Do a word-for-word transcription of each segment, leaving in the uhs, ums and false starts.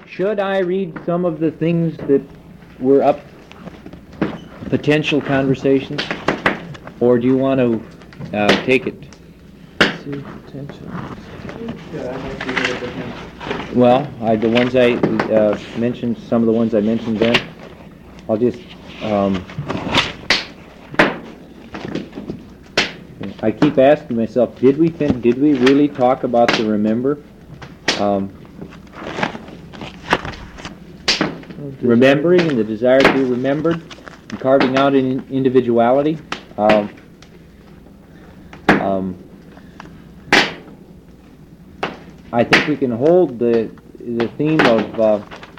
Should I read some of the things that were up, potential conversations, or do you want to uh, take it? See potential. Well, I, the ones I uh, mentioned, some of the ones I mentioned then, I'll just, um, I keep asking myself, did we fin- did we really talk about the remember? Um, remembering and the desire to be remembered, and carving out an individuality. Um, um, I think we can hold the the theme of uh,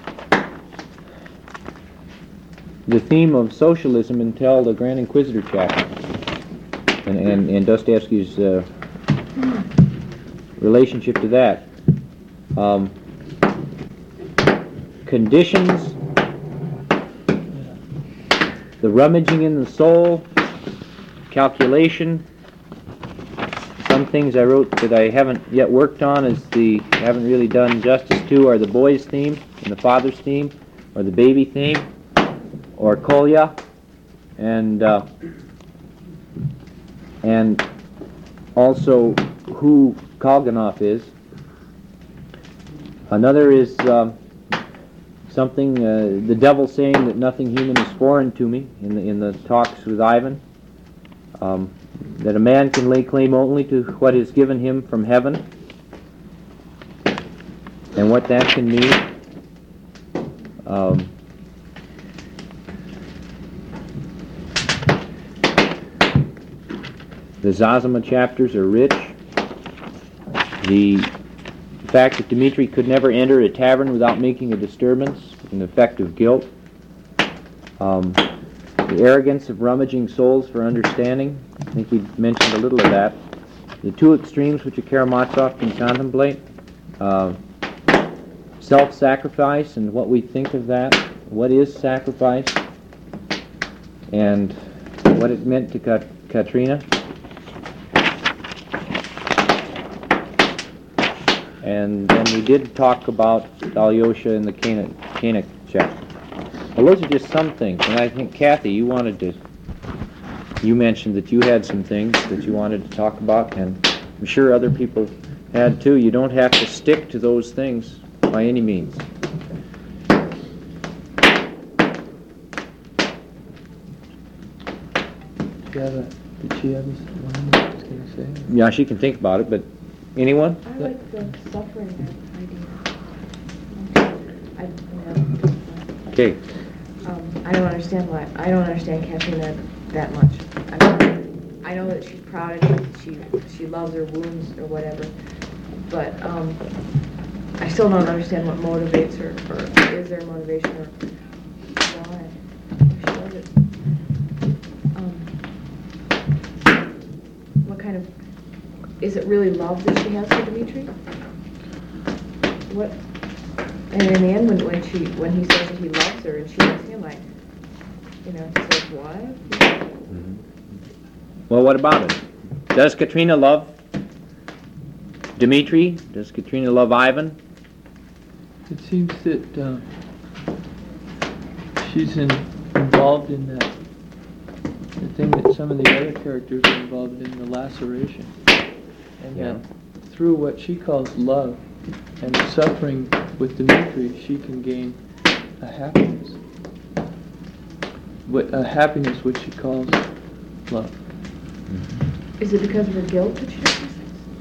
the theme of socialism until the Grand Inquisitor chapter, and and, and Dostoevsky's uh, relationship to that. Um, conditions, the rummaging in the soul, calculation. Some things I wrote that I haven't yet worked on, is the haven't really done justice to, are the boy's theme and the father's theme, or the baby theme, or Kolya, and uh, and also who Kalganov is. Another is um, something uh, the devil saying that nothing human is foreign to me in the in the talks with Ivan. Um, that a man can lay claim only to what is given him from heaven, and what that can mean. Um, the Zazima chapters are rich. The fact that Dmitri could never enter a tavern without making a disturbance, an effect of guilt. Um, the arrogance of rummaging souls for understanding. I think we mentioned a little of that. The two extremes which a Karamazov can contemplate. Uh, self-sacrifice and what we think of that. What is sacrifice? And what it meant to Kat- Katrina. And then we did talk about Alyosha in the Koenig chapter. Well, those are just some things. And I think, Kathy, you wanted to, you mentioned that you had some things that you wanted to talk about, and I'm sure other people had too. You don't have to stick to those things by any means. Did, you have a, did she have one I was going to say? Yeah, she can think about it, but anyone? I like the suffering idea. I, yeah. Okay. Um, I don't understand why. I don't understand Katrina that much. I mean, I know that she's proud and she she loves her wounds or whatever, but um, I still don't understand what motivates her, or is there motivation, or why she does it. Um, what kind of, is it really love that she has for Dmitri? What? And in the end, when, when she when he says that he loves her and she loves him, I, you know, he says what? Mm-hmm. Well, what about it? Does Katrina love Dmitri? Does Katrina love Ivan? It seems that uh, she's in, involved in that, the thing that some of the other characters are involved in, the laceration. And Yeah. that through what she calls love and suffering with Dmitri, she can gain a happiness. What, a happiness which she calls love. Is it because of her guilt that she does these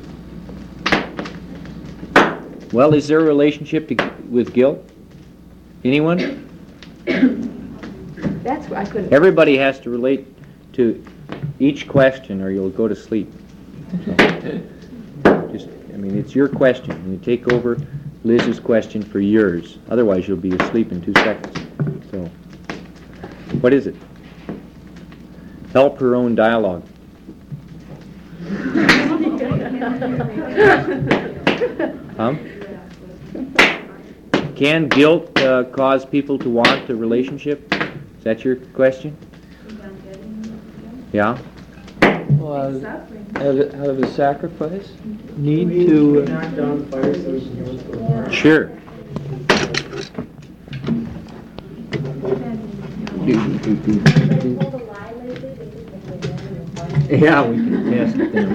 things? Well, is there a relationship to, with guilt? Anyone? That's what I couldn't. Everybody has to relate to each question or you'll go to sleep. So, just, I mean, it's your question. You take over Liz's question for yours. Otherwise, you'll be asleep in two seconds. So, what is it? Help her own dialogue. Huh? Can guilt uh, cause people to want a relationship? Is that your question? Yeah? Well, out of, out of, out of a sacrifice, need to... Uh, Sure. Yeah, we can test them.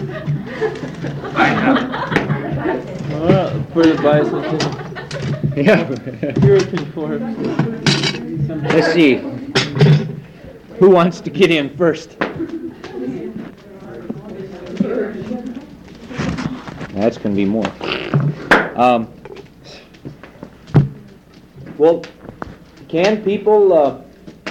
Well, for the bicycle, Yeah. European forms. Let's see. Who wants to get in first? That's going to be more. Um, well, can people uh,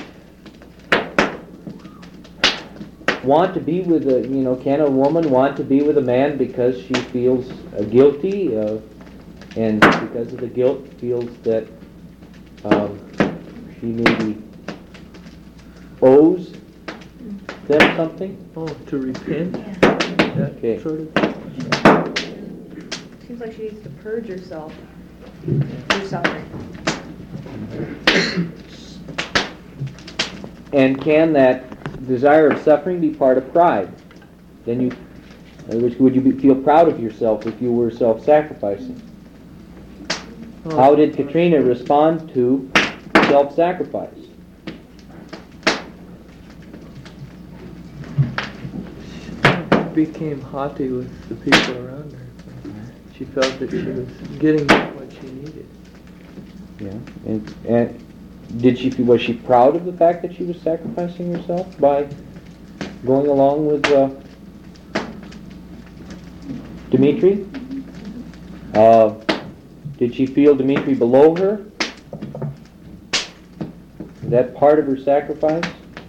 want to be with a, you know, can a woman want to be with a man because she feels uh, guilty uh, and because of the guilt feels that um, she maybe owes them something? Oh, to repent? That Okay. sort of. Seems like she needs to purge herself through suffering. And can that desire of suffering be part of pride? Then you, in other words, would you be, feel proud of yourself if you were self-sacrificing? Oh. How did Katrina respond to self-sacrifice? Became haughty with the people around her. She felt that she was getting what she needed. Yeah. And, and did she was she proud of the fact that she was sacrificing herself by going along with uh, Dmitri? Uh, did she feel Dmitri below her? Is that part of her sacrifice?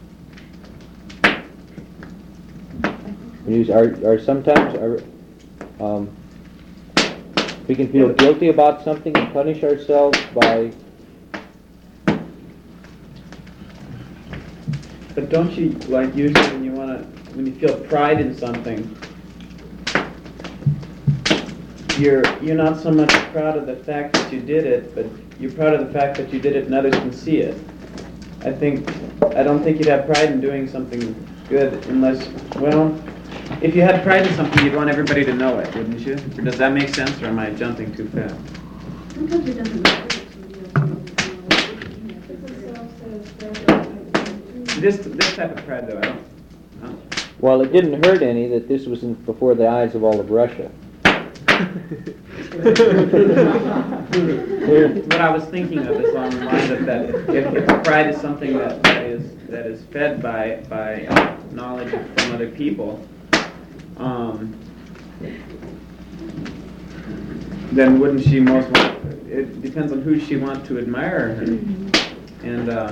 Are, are sometimes are, um, we can feel guilty about something and punish ourselves by. But don't you, like, usually when you want to, when you feel pride in something, you're you're not so much proud of the fact that you did it, but you're proud of the fact that you did it and others can see it. I think I don't think you'd have pride in doing something good unless, well, if you had pride in something, you'd want everybody to know it, wouldn't you? Or does that make sense, or am I jumping too fast? Sometimes it doesn't matter. This this type of pride, though, I don't. I don't. Well, it didn't hurt any that this was in, before the eyes of all of Russia. What I was thinking of is along the lines of that if, if pride is something that, that is that is fed by by uh, knowledge from other people, um, then wouldn't she most want? It depends on who she wants to admire her, and uh,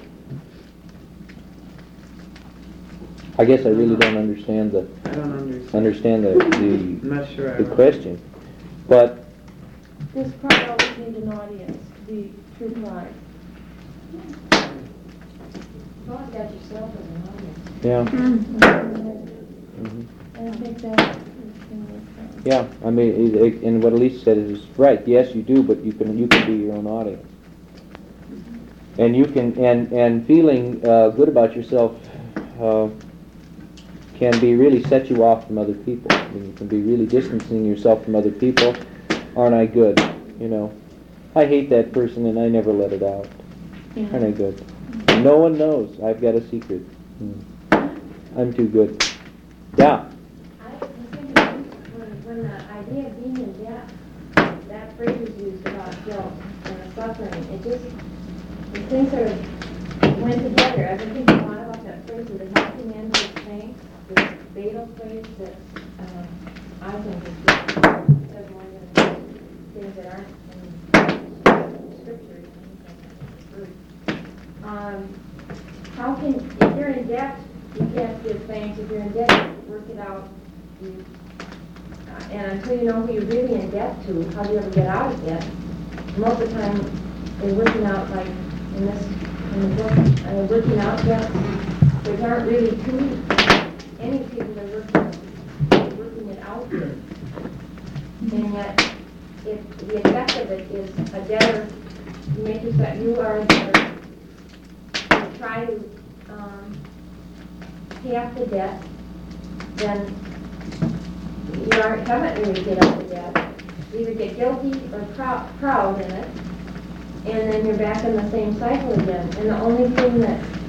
I guess I really don't understand the I don't understand. understand the I'm the, not sure. I the will. question, but Does pride always need an audience to be true pride? You've always got yourself as an audience. yeah, Mm-hmm. I don't think that. yeah. I mean, it, it, and what Elise said is right. Yes, you do, but you can you can be your own audience, and you can and and feeling uh, good about yourself. Uh, can be really set you off from other people. I mean, you can be really distancing yourself from other people. Aren't I good? You know, I hate that person and I never let it out. Yeah. Aren't I good? No one knows. I've got a secret. Hmm. I'm too good. Yeah. I was thinking when, when the idea of being in debt, that phrase is used about guilt and suffering. It just, the things sort of went together. I've been thinking a lot about that phrase of the helping end of the thing. This fatal phrase that uh, I think is just says more than things that aren't in scripture. Um, how can, if you're in debt, you can't give thanks. If you're in debt, you work it out. You, uh, and until you know who you're really in debt to, how do you ever get out of debt? Most of the time, they're working out, like in this, in the book, uh, working out debt. There aren't really two, any people that are working, working it out. And yet, if the effect of it is a debtor, you make yourself, you are a debtor. You try to um, pay off the debt, then you aren't, haven't really paid off the debt. You either get guilty or prou- proud in it, and then you're back in the same cycle again. And the only thing that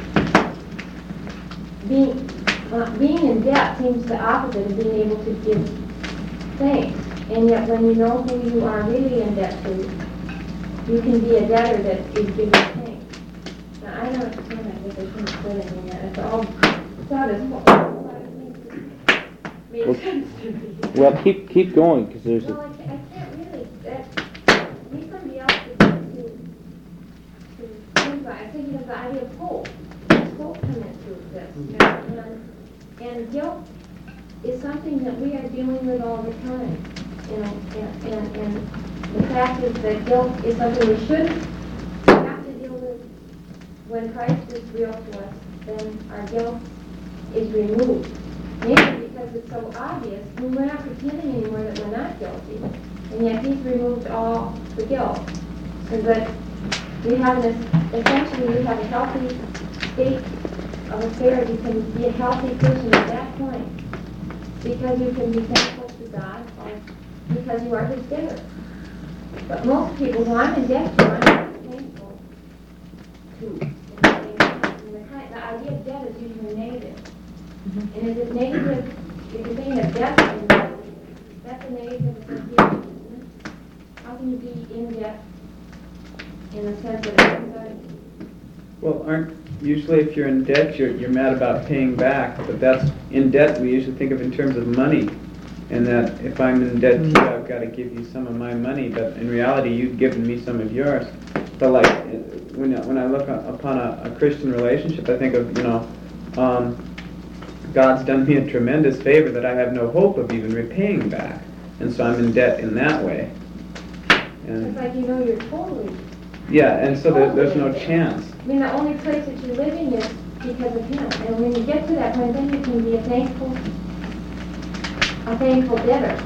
being, uh, being in debt seems the opposite of being able to give thanks. And yet when you know who you are really in debt to, you can be a debtor that is giving thanks. Now, I don't understand that, because I shouldn't have said anything yet. It's all, it's not as, a lot of things made Well, sense to me. Well, keep keep going, because there's No, a, I can't, I can't really, that, need somebody else to, to, to think about. I'm thinking of the idea of hope. Does hope come into this? And, and guilt is something that we are dealing with all the time. You know, and, and, and the fact is that guilt is something we should have to deal with. When Christ is real to us, then our guilt is removed. Maybe because it's so obvious, I mean, we're not pretending anymore that we're not guilty, and yet He's removed all the guilt. So that we have this, essentially we have a healthy state of affairs. You can be a healthy person at that point, because you can be thankful to God, or because you are His debtor. But most people who I'm in debt to, I'm not thankful to. And the, kind, the idea of debt is usually negative. And is it negative, if you're saying that debt is negative, that's a negative association, isn't it? How can you be in debt in the sense that it's inside? Well, aren't, usually if you're in debt, you're, you're mad about paying back, but that's, in debt, we usually think of in terms of money. And that if I'm in debt to you, I've got to give you some of my money, but in reality, you've given me some of yours. But like, when, when I look upon a, a Christian relationship, I think of, you know, um, God's done me a tremendous favor that I have no hope of even repaying back. And so I'm in debt in that way. And It's like you know you're totally, yeah, and so there, there's no chance. I mean, the only place that you're living is because of Him. And when you get to that point, then you can be a thankful, a thankful debtor.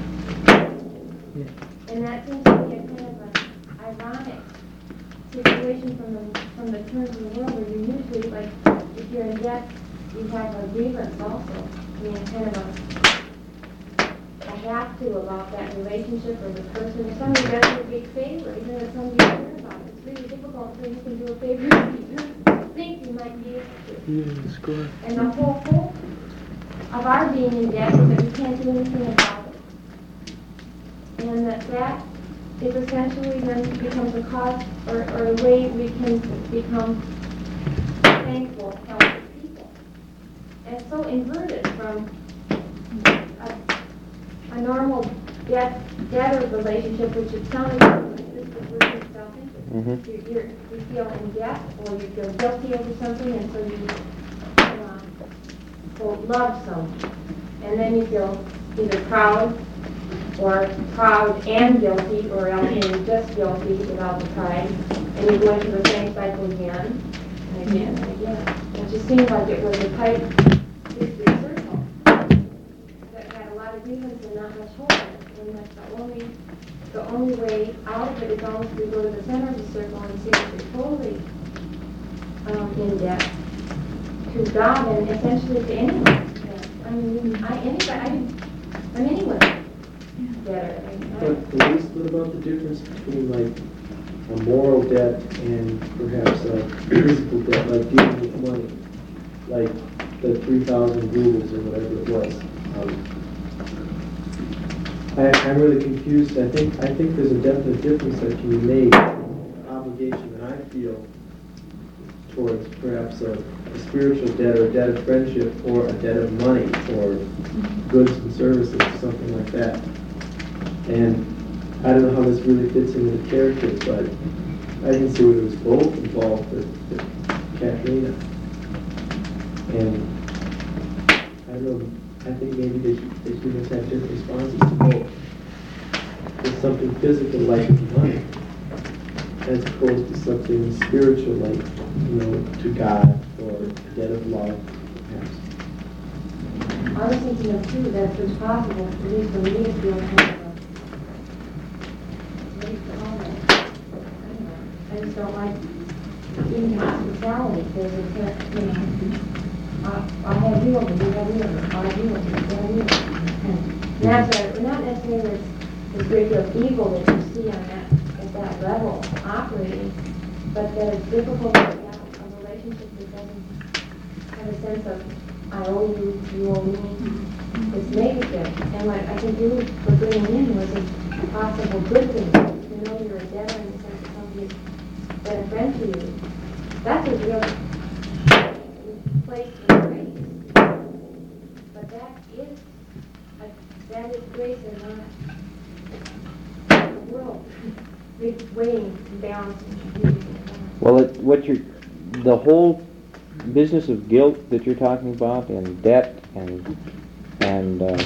And that seems to be a kind of an ironic situation from the, from the terms of the world, where you usually, like, if you're in debt, you have a grievance also. I mean, kind of a, a have to about that relationship or the person. If somebody does you a big favor, even if somebody cares about it, it's really difficult until you can do a favor you think you might be able to. Yeah, score. And the whole hope of our being in debt is that we can't do anything about it. And that that is essentially then becomes a cause or, or a way we can become thankful, healthy people. And it's so inverted from a, a normal debt, debtor relationship, which it sounded like this is versus self-interest. Mhm. You're, you're, you feel in debt, or you feel guilty over something, and so you uh, quote, love someone. And then you feel either proud, or proud and guilty, or else you're just guilty without the pride, and you go into the same cycle again, and again, and again. It just seems like it was a tight, vicious circle that had a lot of grievance and not much hope in it. And that's the only, the only way out of it is almost to go to the center of the circle and see that you're totally um, in debt to God and essentially to anyone. I mean, I, anybody, I, I'm anyone debtor. I mean, I- But Elise, what about the difference between like a moral debt and perhaps a physical debt, like dealing with money, like the three thousand rubles or whatever it was? Um, I, I'm really confused. I think I think there's a definite difference that can be made. The obligation that I feel towards perhaps a, a spiritual debt or a debt of friendship or a debt of money or goods and services or something like that. And I don't know how this really fits into the character, but I can see where there was both involved with, with Katrina. And I don't know, I think maybe they should, they should have had different responses to both. There's something physical like money, as opposed to something spiritual like, you know, to God or a debt of love, perhaps. I was thinking of too that it's possible, at least for me, to feel kind of a, what do you call that? I don't know. I just don't like eating hospitality, because it's, uh, you know, I, I have you over, you have me over, I have you over, you have me over. And that's a, not necessarily this great deal of evil that you see on that, at that level operating, but that it's difficult to have a relationship that doesn't have have a sense of, I owe you, you owe me. It's negative. And what I think you were bringing in was a possible good thing. You know you're a debtor in the sense of somebody's been a friend to you. That's a real place for grace. But that is, a, that is grace and not the world. Big weighing and balancing. Well, it, what you're, the whole business of guilt that you're talking about, and debt, and and uh,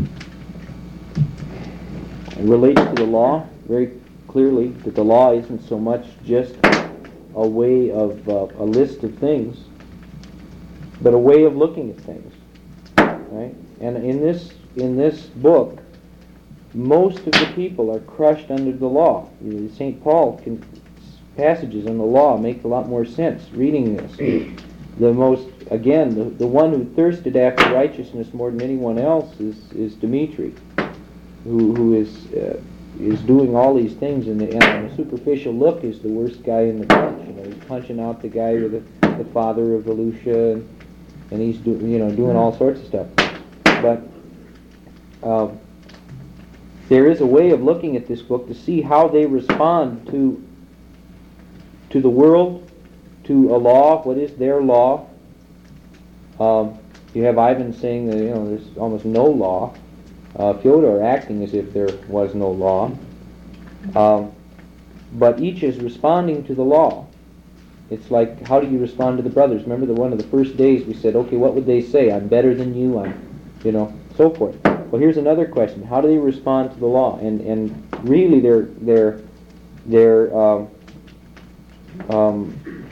relates to the law very clearly. That the law isn't so much just a way of uh, a list of things, but a way of looking at things, right? And in this in this book, most of the people are crushed under the law. Saint Paul can, passages on the law make a lot more sense reading this. The most, again, the, the one who thirsted after righteousness more than anyone else is, is Dimitri, who who is uh, is doing all these things, and, the, and on a superficial look is the worst guy in the bunch. You know, he's punching out the guy with the, the father of Volusia, and, and he's do, you know doing all sorts of stuff. But uh, there is a way of looking at this book to see how they respond to to the world, to a law. What is their law? Um, you have Ivan saying that you know there's almost no law. Uh, Fyodor acting as if there was no law. Um, but each is responding to the law. It's like, how do you respond to the brothers? Remember, the one of the first days we said, okay, what would they say? I'm better than you. I'm, you know, so forth. Well, here's another question: how do they respond to the law? And and really, they're they're they're um, um,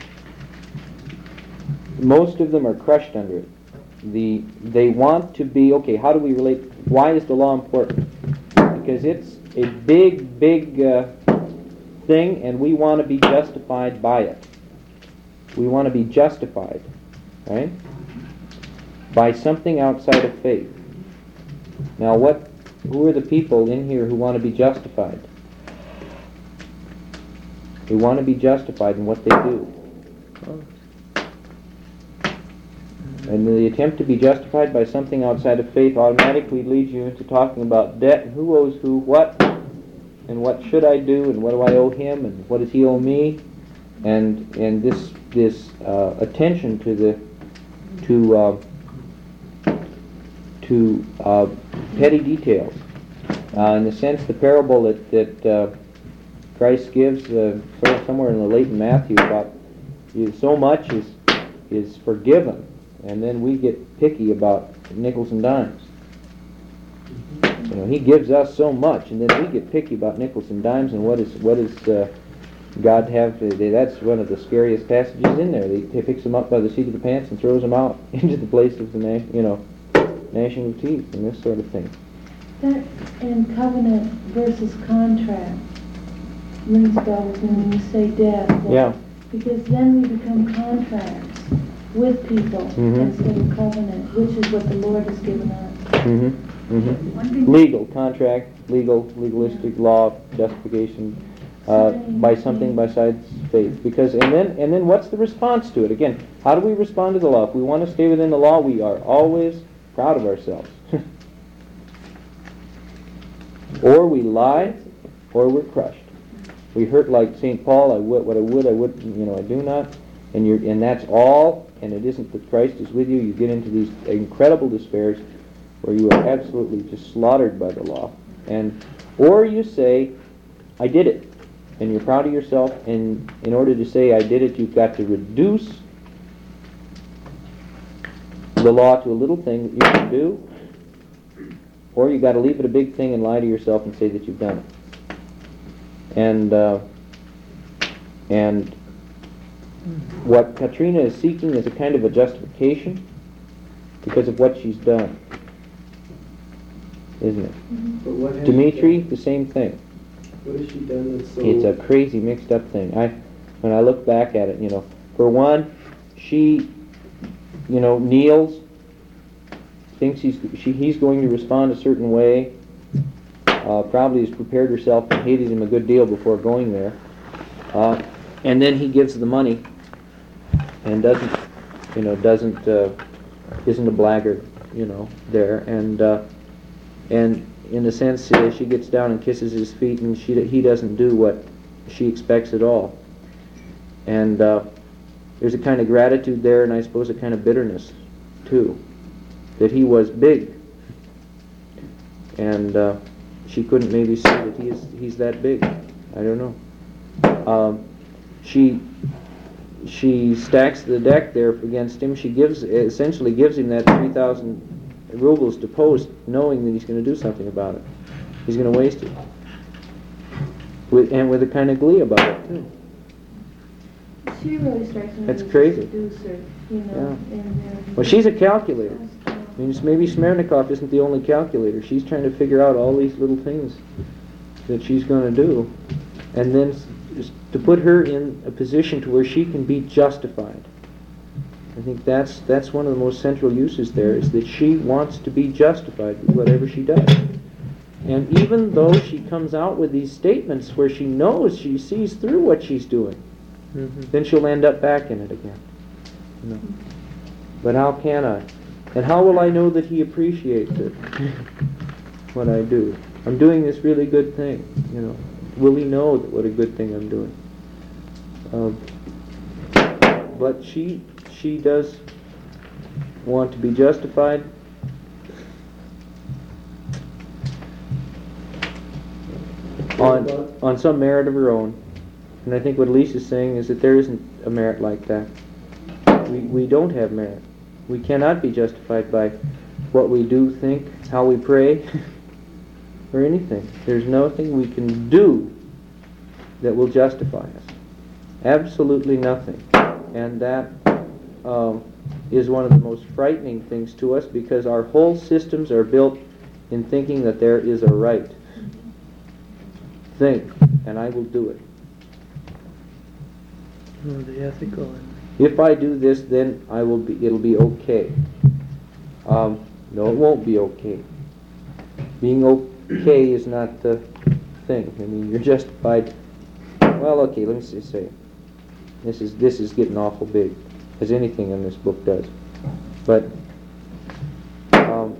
most of them are crushed under it. The they want to be okay. How do we relate? Why is the law important? Because it's a big, big uh, thing, and we want to be justified by it. We want to be justified, right, by something outside of faith. Now, what? Who are the people in here who want to be justified? Who want to be justified in what they do? And the attempt to be justified by something outside of faith automatically leads you into talking about debt and who owes who what, and what should I do, and what do I owe him, and what does he owe me, and and this this uh, attention to the to uh, to uh, petty details. Uh, in the sense, the parable that that uh, Christ gives uh, sort of somewhere in the late Matthew about you, so much is is forgiven. And then we get picky about nickels and dimes. You know, he gives us so much, and then we get picky about nickels and dimes. And what is what is uh, God have? To, that's one of the scariest passages in there. He, he picks them up by the seat of the pants and throws them out into the place of the gnash, you know, gnashing of teeth and this sort of thing. That and covenant versus contract rings bells when you say death. Yeah. Because then we become contracts with people Mm-hmm. instead of covenant, which is what the Lord has given us. Mm-hmm. Mm-hmm. Legal contract, legal, legalistic law, justification uh, by something besides faith. Because and then and then what's the response to it? Again, how do we respond to the law? If we want to stay within the law, we are always proud of ourselves. Or we lie, or we're crushed. We hurt like Saint Paul. I would what I would, I would, you know, I do not. And you're and that's all. And it isn't that Christ is with you. You get into these incredible despairs where you are absolutely just slaughtered by the law. And or you say, I did it. And you're proud of yourself. And in order to say I did it, you've got to reduce the law to a little thing that you can do. Or you've got to leave it a big thing and lie to yourself and say that you've done it. And uh, and what Katrina is seeking is a kind of a justification because of what she's done, isn't it? But what has Dimitri, she done? the same thing. What has she done that's so... It's a crazy mixed up thing. I, when I look back at it, you know, for one, she, you know, kneels, thinks he's she he's going to respond a certain way. Uh, probably has prepared herself and hated him a good deal before going there. Uh, and then he gives the money and doesn't you know, doesn't, uh, isn't a blackguard, you know, there. And, uh, and in a sense, uh, she gets down and kisses his feet, and she, he doesn't do what she expects at all. And uh, there's a kind of gratitude there, and I suppose a kind of bitterness, too, that he was big. And uh, she couldn't maybe see that he is, he's that big. I don't know. Um, she she stacks the deck there against him. She gives essentially gives him that three thousand rubles to post, knowing that he's going to do something about it. He's going to waste it, with, and with a kind of glee about it too. She really strikes me That's as crazy. a seducer, you know. Yeah. And, uh, Well, she's a calculator. I mean, maybe Smernikov isn't the only calculator. She's trying to figure out all these little things that she's going to do, and then s- s- to put her in a position to where she can be justified. I think that's that's one of the most central uses there, is that she wants to be justified with whatever she does. And even though she comes out with these statements where she knows, she sees through what she's doing, Mm-hmm. then she'll end up back in it again. You know. But how can I? And how will I know that he appreciates it, what I do? I'm doing this really good thing, you know. Will he know that what a good thing I'm doing? Um, but she she does want to be justified. On, on some merit of her own. And I think what Elise is saying is that there isn't a merit like that. We, we don't have merit. We cannot be justified by what we do, think, how we pray, or anything. There's nothing we can do that will justify us. Absolutely nothing. And that uh, is one of the most frightening things to us, because our whole systems are built in thinking that there is a right. Think, and I will do it. Oh, the ethical and If I do this, then I will be. It'll be okay. Um, no, it won't be okay. Being okay is not the thing. I mean, you're justified. Well, okay. Let me just say, this is this is getting awful big, as anything in this book does. But um,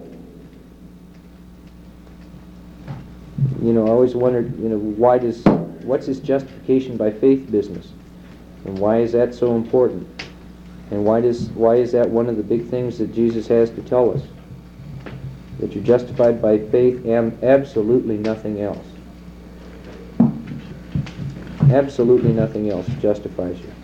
you know, I always wondered, you know, why does what's this justification by faith business? And why is that so important? And why does why is that one of the big things that Jesus has to tell us? That you're justified by faith and absolutely nothing else. Absolutely nothing else justifies you.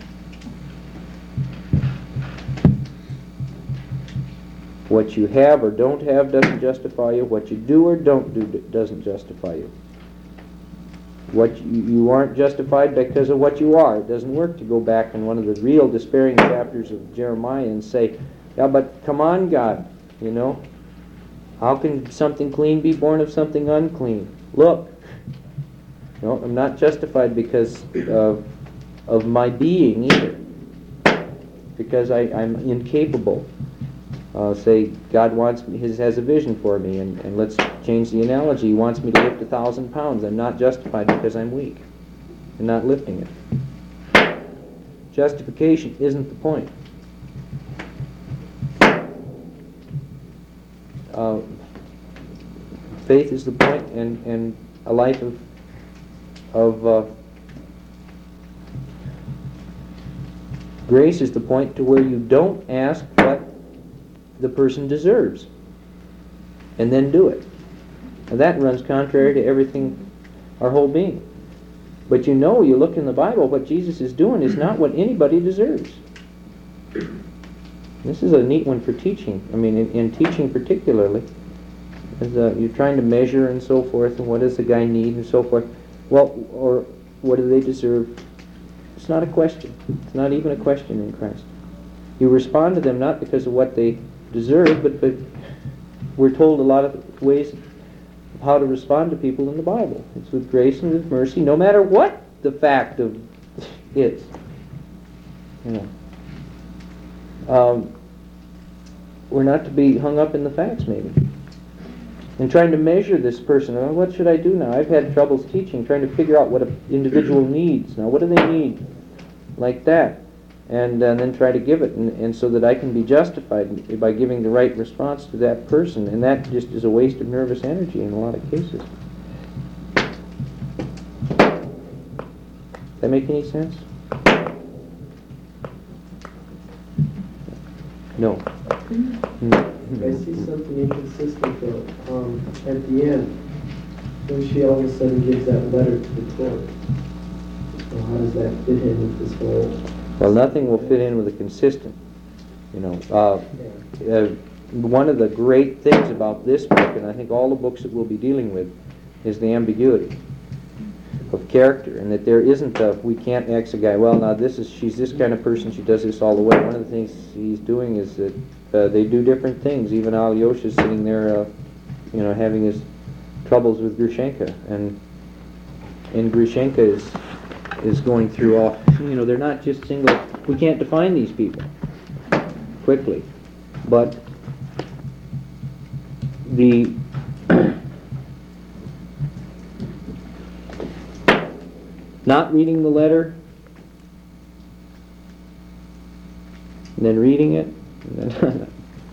What you have or don't have doesn't justify you. What you do or don't do doesn't justify you. What you, you aren't justified because of what you are. It doesn't work to go back in one of the real despairing chapters of Jeremiah and say, yeah, but come on, God, you know, how can something clean be born of something unclean? Look, no, I'm not justified because of, of my being either, because I, I'm incapable. Uh, say God wants me, his has a vision for me, and, and let's change the analogy. He wants me to lift a thousand pounds. I'm not justified because I'm weak and not lifting it. Justification isn't the point. Uh, faith is the point, and, and a life of of uh, grace is the point, to where you don't ask what the person deserves, and then do it. And that runs contrary to everything, our whole being. But you know, you look in the Bible, what Jesus is doing is not what anybody deserves. This is a neat one for teaching. I mean, in, in teaching particularly, as uh, you're trying to measure and so forth, and what does the guy need and so forth. Well, or what do they deserve? It's not a question. It's not even a question in Christ. You respond to them not because of what they deserve, but, but we're told a lot of ways of how to respond to people in the Bible. It's with grace and with mercy, no matter what the fact of is. You know, um, we're not to be hung up in the facts, maybe, and trying to measure this person. Oh, what should I do now? I've had troubles teaching, trying to figure out what an individual needs. Now, what do they need? Like that. and, uh, then try to give it, and, and so that I can be justified by giving the right response to that person, and that just is a waste of nervous energy in a lot of cases. Does that make any sense? No. I see something inconsistent though, um, at the end, when she all of a sudden gives that letter to the court. So how does that fit in with this whole? Well, nothing will fit in with a consistent, you know. Uh, Yeah. uh, one of the great things about this book, and I think all the books that we'll be dealing with, is the ambiguity of character, and that there isn't a, we can't X a guy, well, now this is, she's this kind of person, she does this all the way. One of the things he's doing is that uh, they do different things. Even Alyosha's sitting there, uh, you know, having his troubles with Grushenka, and and Grushenka is is going through all, you know, they're not just single, we can't define these people quickly, but the not reading the letter and then reading it and then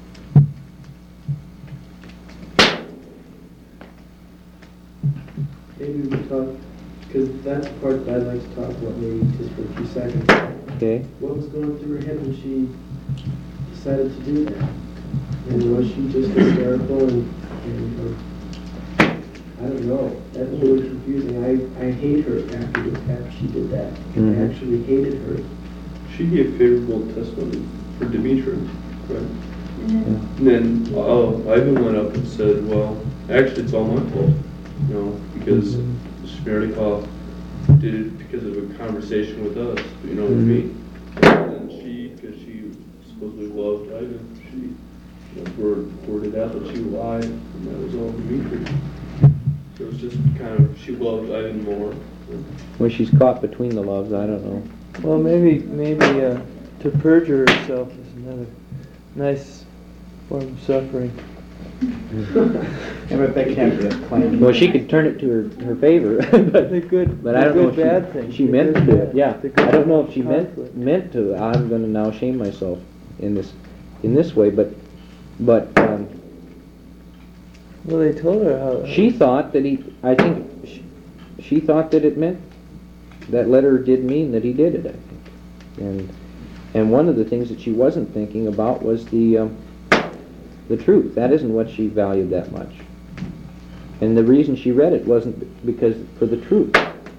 Maybe we talk, because that's the part that I'd like to talk about maybe just for a few seconds. okay. What was going through her head when she decided to do that? And was she just hysterical and, and uh, I don't know. That's really confusing. I, I hate her after, after she did that. Mhm. I actually hated her. She gave favorable testimony for Dmitri, right? Yeah. And then uh, Ivan went up and said, well, actually it's all my fault, you know, because Smerdyakov did it because of a conversation with us, you know what I mean? And she, because she supposedly loved Ivan, she you know, word, worded out that she lied, and that was all Dmitri. So it's just kind of, she loved Ivan more. When she's caught between the loves, I don't know. Well, maybe, maybe uh, to perjure herself is another nice form of suffering. Yeah, but that can't be a claim. Well, she could turn it to her, her favor, but, The good, but the I don't know good if bad she, thing. she The meant to good do it. bad. Yeah, The good I don't know if she meant conflict. meant to. I'm going to now shame myself in this in this way, but but um, Well, they told her how. she thought that he. I think she, she thought that it meant that letter did mean that he did it. I think, and and one of the things that she wasn't thinking about was the. Um, The truth. That isn't what she valued that much. And the reason she read it wasn't because for the truth.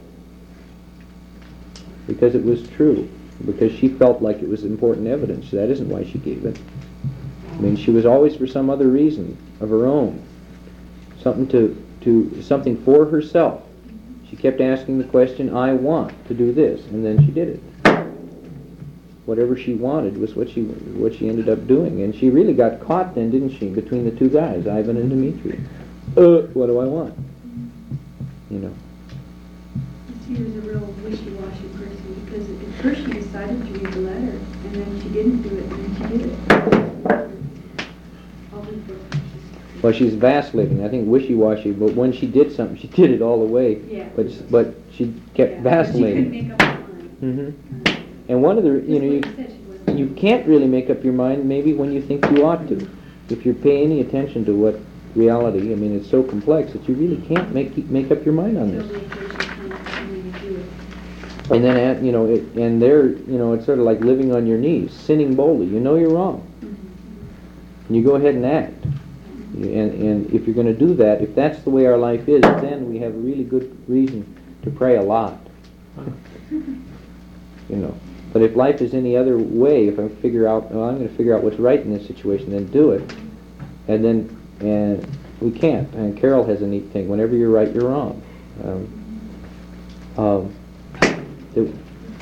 Because it was true. Because she felt like it was important evidence. That isn't why she gave it. I mean, she was always for some other reason of her own. Something to, to something for herself. She kept asking the question, I want to do this, and then she did it. Whatever she wanted was what she what she ended up doing, and she really got caught then, didn't she, between the two guys, Ivan and Dmitri. Uh, what do I want? You know. She was a real wishy-washy person because at first she decided to read the letter, and then she didn't do it, and then she did it. All the books. Well, she's vacillating. I think wishy-washy, but when she did something, she did it all the way. Yeah. But but she kept Yeah, vacillating. But she couldn't make up her mind. hmm And one of the, you know, you, Just like you said, she wasn't- you can't really make up your mind maybe when you think you ought to. If you pay any attention to what reality, I mean, it's so complex that you really can't make make up your mind on this. Nobody occasionally kind of told me to do it. And then, at, you know, it, and there, you know, it's sort of like living on your knees, sinning boldly. You know you're wrong. And you go ahead and act. You- And, and if you're going to do that, if that's the way our life is, then we have a really good reason to pray a lot. You know. But if life is any other way, if I figure out, well, I'm going to figure out what's right in this situation, then do it. And then, and we can't. And Carol has a neat thing. Whenever you're right, you're wrong. Um, um, the,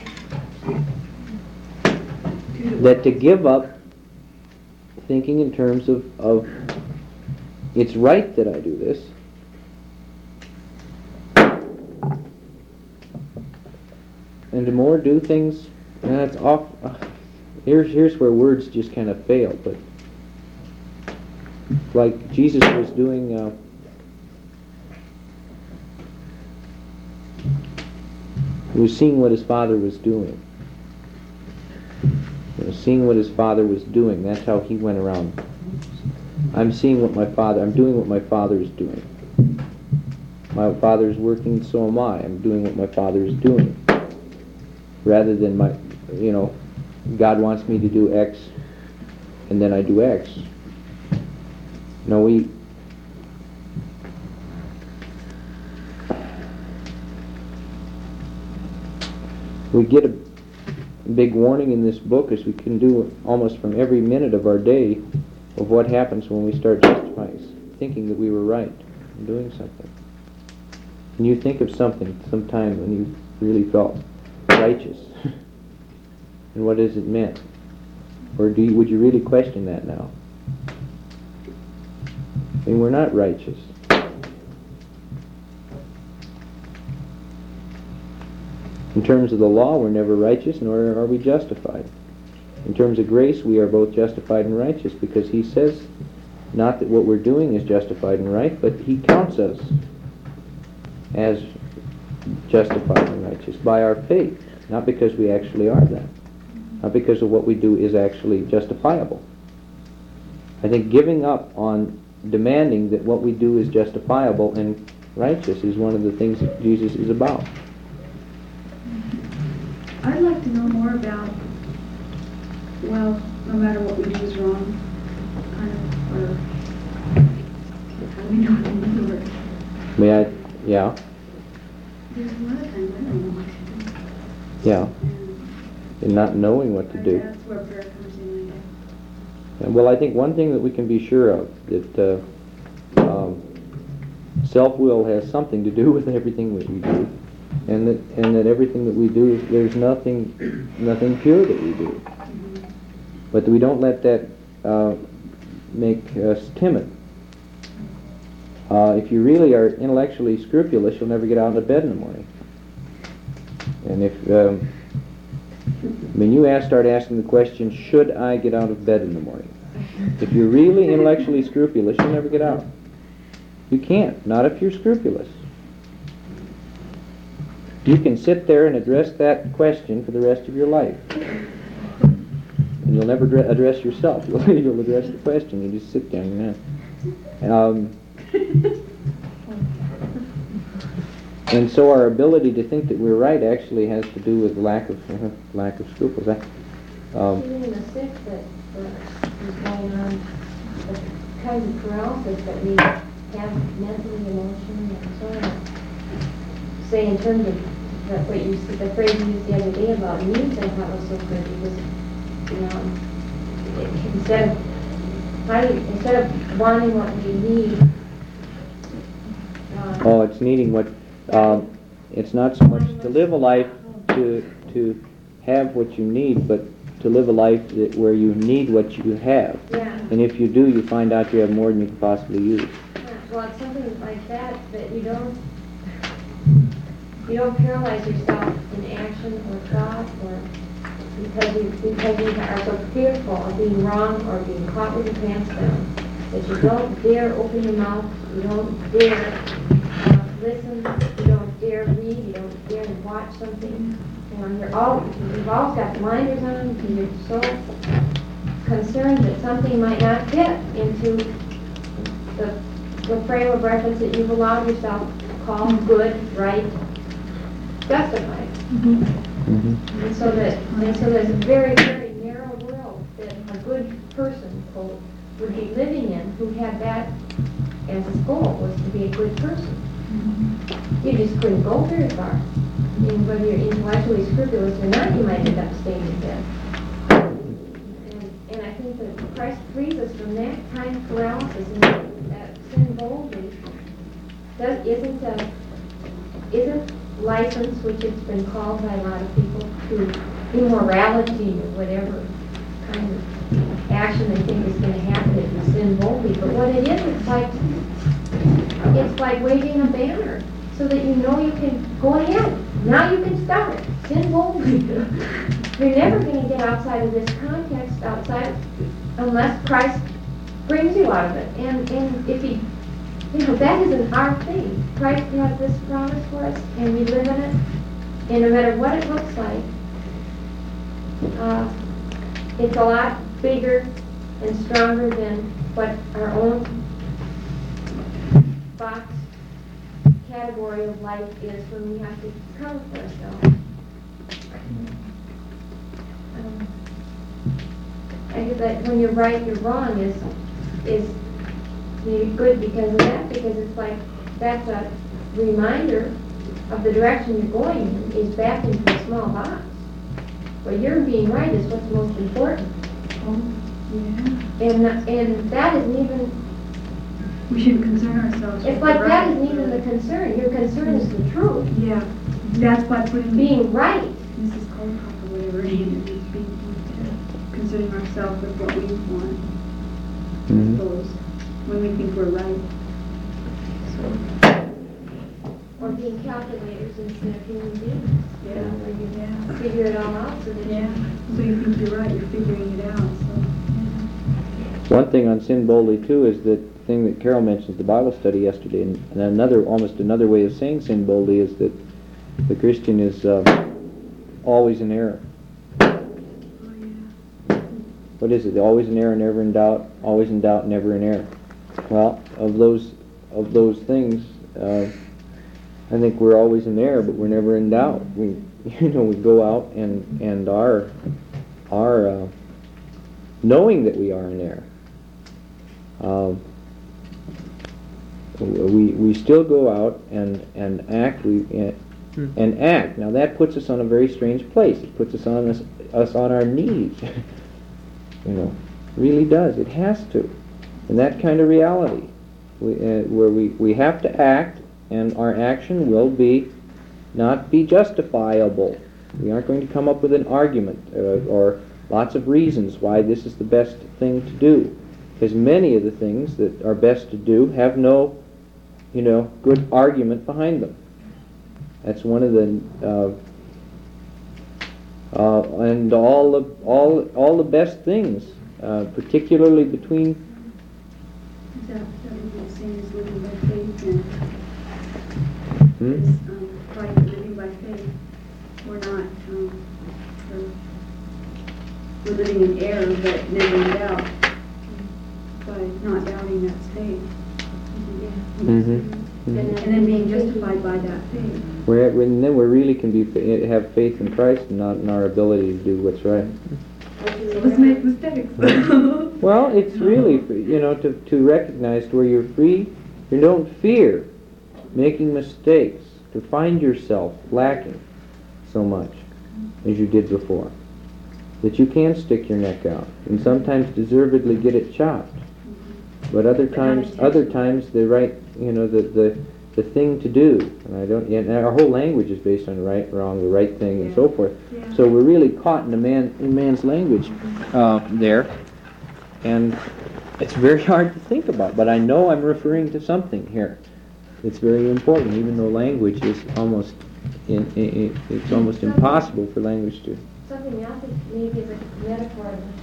that to give up thinking in terms of, of it's right that I do this, and to more do things, and that's off. Uh, here's here's where words just kind of fail. But like Jesus was doing, uh, he was seeing what his Father was doing, You know, seeing what his father was doing. That's how he went around. I'm seeing what my father, I'm doing what my father is doing. My father is working, so am I. I'm doing what my father is doing. Rather than my, you know, God wants me to do X, and then I do X. No, we, we get a big warning in this book, as we can do almost from every minute of our day, of what happens when we start justifying, thinking that we were right in doing something. Can you think of something, some time when you really felt righteous? And what has it meant? Or do you, would you really question that now? I mean, we're not righteous. In terms of the law, we're never righteous, nor are we justified. In terms of grace, we are both justified and righteous, because he says not that what we're doing is justified and right, but he counts us as justified and righteous by our faith, not because we actually are that, not because of what we do is actually justifiable. I think giving up on demanding that what we do is justifiable and righteous is one of the things that Jesus is about. I'd like to know more about, well, no matter what we do is wrong, kind of, or how do we know what to do? Or May I? Yeah. there's a lot of times I don't know what to do. Yeah. And In not knowing what to do. That's where prayer comes in, I guess. Yeah, well, I think one thing that we can be sure of, that uh, um, self-will has something to do with everything that we do, and that and that everything that we do, there's nothing nothing pure that we do. But we don't let that uh, make us timid. Uh, if you really are intellectually scrupulous, you'll never get out of bed in the morning. And if, um, I mean, you ask, start asking the question, should I get out of bed in the morning? If you're really intellectually scrupulous, you'll never get out. You can't, not if you're scrupulous. You can sit there and address that question for the rest of your life. And you'll never dre- address yourself. You'll, you'll address the question. You just sit there and um, and so our ability to think that we're right actually has to do with lack of uh, lack of scruples. I, um, Even in the sick that uh, is going on, the kind of paralysis that we have mentally, emotionally, and so on. Say in terms of the, what you the phrase you used the other day about needs, I thought was so good because, you know, it, instead of how do you, instead of wanting what we need. Uh, oh, it's needing what. Um, it's not so much to live a life to to have what you need, but to live a life that where you need what you have. Yeah. And if you do, you find out you have more than you can possibly use. Yeah, well, it's something like that, that you don't, you don't paralyze yourself in action or thought, or because you, because you are so fearful of being wrong or being caught with your pants down, that you don't dare open your mouth, you don't dare uh, listen, you don't dare read, you don't dare watch something. You know, you're all, you've always got blinders on, and you're so concerned that something might not fit into the, the frame of reference that you've allowed yourself to call good, right, justified. Mm-hmm. Mm-hmm. And so that, and so there's a very, very narrow world that a good person, quote, would be living in, who had that as his goal, was to be a good person. You just couldn't go very far. I mean, whether you're intellectually scrupulous or not, you might end up staying in bed. And, and I think that Christ frees us from that kind of paralysis, and that, that sin boldly does, isn't a, isn't license, which it's been called by a lot of people, to immorality or whatever kind of action they think is going to happen if you sin boldly. But what it is, it's like it's like waving a banner so that you know you can go ahead. Now you can start it. Sin boldly. You're never going to get outside of this context, outside unless Christ brings you out of it. And and if he, you know, that isn't our thing. Christ has this promise for us, and we live in it. And no matter what it looks like, uh, it's a lot bigger and stronger than what our own box category of life is when we have to count for ourselves. Um, I guess that when you're right, you're wrong is is maybe good because of that, because it's like that's a reminder of the direction you're going in is back into a small box. But you're being right is what's most important. Oh, yeah. And and that isn't even, We shouldn't concern ourselves with it's like the that right, isn't even the really. concern. Your concern is the truth. Yeah, that's why putting Being right. Missus Colcock or whatever it is, is being, uh, concerning ourselves with what we want, I Mhm. suppose, when we think we're right. Or being calculators instead of human beings. You know, where you Yeah. figure it all out so that you Yeah, so you think you're right, you're figuring it out, so, yeah. One thing on sin boldly too is that thing that Carol mentioned at the Bible study yesterday, and and another, almost another way of saying sin boldly is that the Christian is uh, always in error. Oh, yeah. What is it? Always in error, never in doubt. Always in doubt, never in error. Well, of those of those things, uh, I think we're always in error, but we're never in doubt. We, you know, we go out and and are are uh, knowing that we are in error. Uh, we we still go out and and act. We uh, and act. Now that puts us on a very strange place. It puts us on us, us on our knees. You know, really does. It has to. And that kind of reality, we, uh, where we, we have to act, and our action will be not be justifiable. We aren't going to come up with an argument uh, or lots of reasons why this is the best thing to do, because many of the things that are best to do have no, you know, good argument behind them. That's one of the uh, uh, and all the all all the best things, uh, particularly between. That, that would be the same as living by faith and Hmm? is, um, by living by faith. We're not, um, we're, we're living in error, but never in doubt. By not doubting that faith. Mm-hmm. And then being justified by that faith. We're, and then we really can be fa- have faith in Christ and not in our ability to do what's right. Let's make mistakes. Well, it's really, you know, to, to recognize where you're free, you don't fear making mistakes, to find yourself lacking so much as you did before, that you can stick your neck out and sometimes deservedly get it chopped, but other times, other times the right, you know, the the the thing to do, and I don't, and our whole language is based on right, wrong, the right thing, and so forth. Yeah. So we're really caught in a man in man's language uh, there, and it's very hard to think about. But I know I'm referring to something here. It's very important, even though language is almost in, in, in it's almost impossible for language to. Something else is maybe is a metaphor which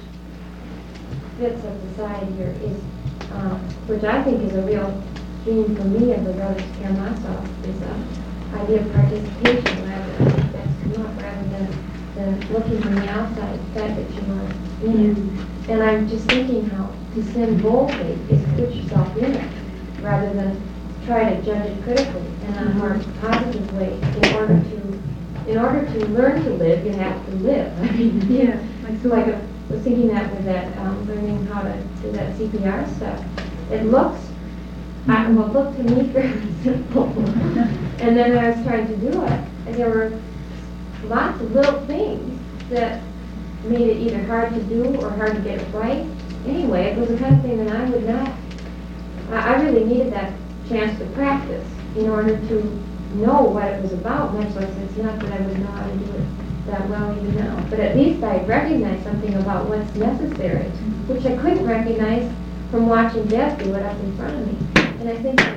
fits of society here is, um, which I think is a real theme for me of the Brothers Karamazov, is the idea of participation rather than that's come up rather than, than looking from the outside, the fact that you are in it. And I'm just thinking how to sin boldly is put yourself in it rather than try to judge it critically and in a more positive way. In order to, in order to learn to live, you have to live. I mean, Yeah, like so. like I was thinking that with that um, learning how to do that C P R stuff. It looks, I, well, it looked to me fairly simple. And then I was trying to do it, and there were lots of little things that made it either hard to do or hard to get it right. Anyway, it was the kind of thing that I would not, I, I really needed that chance to practice in order to know what it was about, much less it's not that I would know how to do it that well even now. But at least I recognized something about what's necessary, which I couldn't recognize from watching Deb do it up in front of me. And I think,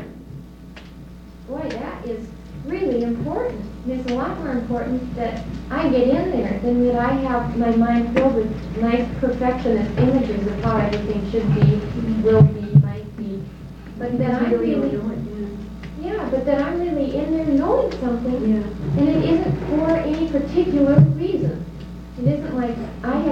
boy, that is really important. And it's a lot more important that I get in there than that I have my mind filled with nice perfectionist images of how everything should be, will be, might be. But then I really, yeah, but then I'm really in there knowing something, Yeah. and it isn't for any particular reason. It isn't like I have decided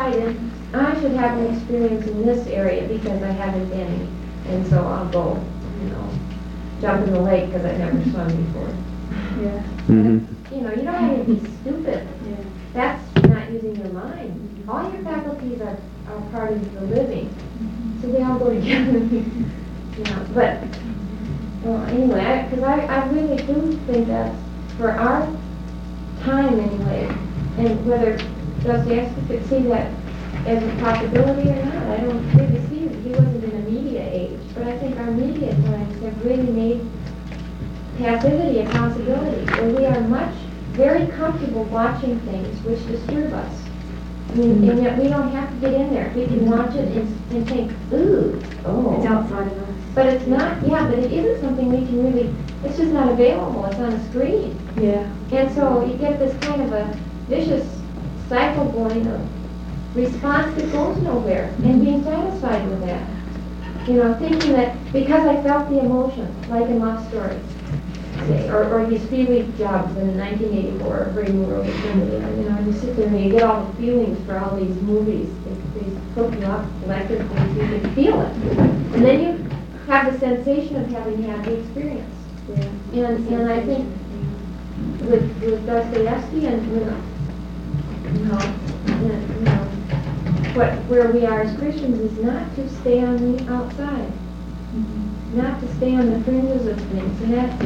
pride in, I should have an experience in this area because I haven't been any, and so I'll go, you know, jump in the lake because I've never swum before. Yeah. Mm-hmm. You know, you don't have to be stupid. Yeah. That's not using your mind. All your faculties are, are part of the living, so they all go together. You know, but, well, anyway, because I, I really do think that for our time anyway, and whether Dostoevsky could see that as a possibility or not, I don't really see it. He wasn't in a media age, but I think our media times have really made passivity a possibility, where we are much, very comfortable watching things which disturb us. I mean, and yet we don't have to get in there. We can watch it and, and think, ooh, oh. It's outside of us. But it's not, yeah, but it isn't something we can really, it's just not available. It's on a screen. Yeah. And so you get this kind of a vicious cycle going of response that goes nowhere and being satisfied with that. You know, thinking that because I felt the emotion, like in love stories, say, or, or these three-week jobs in nineteen eighty-four, or Brave New World Eternity, you know, and you sit there and you get all the feelings for all these movies. They, they hook you up electrically so you can feel it. And then you have the sensation of having had the experience. Yeah. And, and I think with, with Dostoevsky and, you know, you know, you know, what, where we are as Christians is not to stay on the outside, mm-hmm. not to stay on the fringes of things, and that,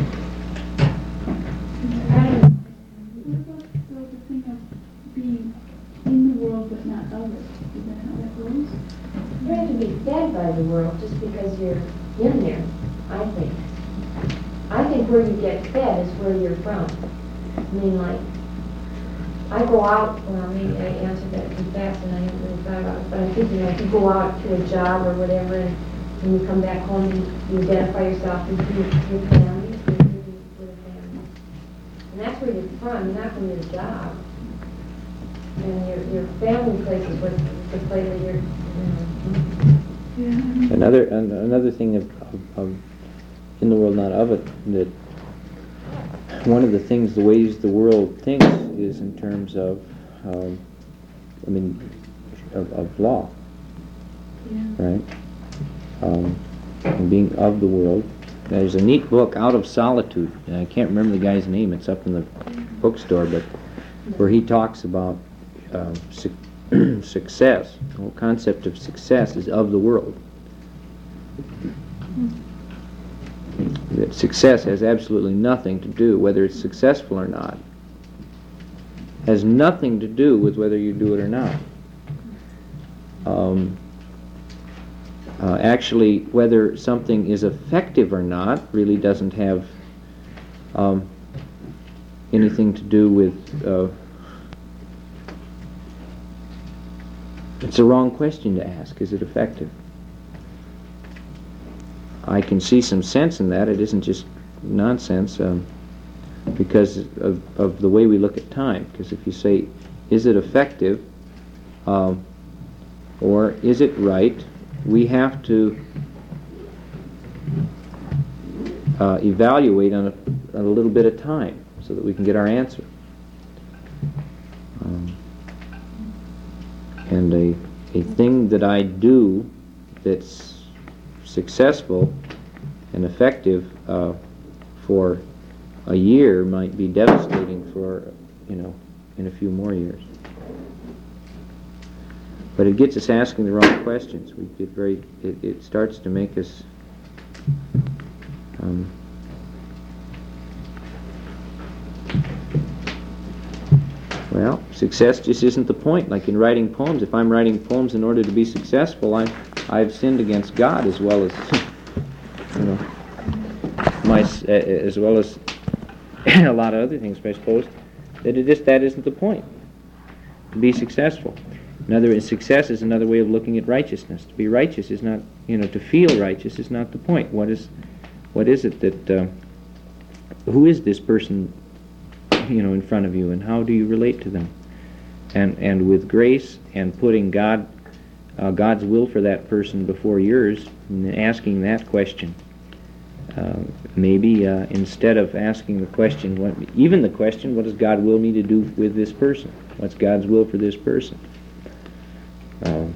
I don't know. What about though, the thing of being in the world but not of it? Is that how that goes? You have to be fed by the world just because you're in there, I think. I think where you get fed is where you're from. I mean, like, I go out, well, maybe I answered that too fast and I haven't really thought about it, but I'm thinking like you go out to a job or whatever and when you come back home, you, you identify yourself with your, your family, so you're living with a family. And that's where you're from, not from your job. And your, your family place is what the place that you're, you know. Another an, another thing of, of, of in the world, not of it, that one of the things, the ways the world thinks is in terms of, um, I mean, of, of law, Yeah. right? Um, and being of the world. There's a neat book, Out of Solitude, and I can't remember the guy's name, it's up in the bookstore, but where he talks about uh, su- success. The whole concept of success is of the world. That success has absolutely nothing to do, whether it's successful or not, has nothing to do with whether you do it or not. Um, uh, actually, whether something is effective or not really doesn't have um, anything to do with... Uh, it's a wrong question to ask. Is it effective? I can see some sense in that. It isn't just nonsense um, because of, of the way we look at time. Because if you say, is it effective um, or is it right, we have to uh, evaluate on a, on a little bit of time so that we can get our answer. Um, and a, a thing that I do that's successful and effective uh, for a year might be devastating for, you know, in a few more years. But it gets us asking the wrong questions. We get very, it, it starts to make us um, well, success just isn't the point. Like in writing poems, if I'm writing poems in order to be successful, I'm I've sinned against God as well as, you know, my uh, as well as a lot of other things. But I suppose that it just that isn't the point. To be successful, another success is another way of looking at righteousness. To be righteous is not, you know, to feel righteous is not the point. What is, what is it that? Uh, who is this person, you know, in front of you, and how do you relate to them? And and with grace and putting God. Uh, God's will for that person before yours, and asking that question. Uh, maybe uh, instead of asking the question, what, even the question, what does God will me to do with this person? What's God's will for this person? Um,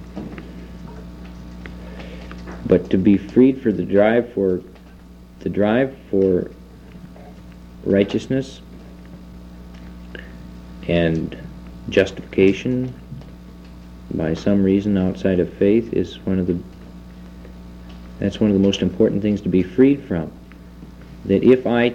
but to be freed for the drive for the drive for righteousness and justification by some reason outside of faith is one of the that's one of the most important things to be freed from. That if I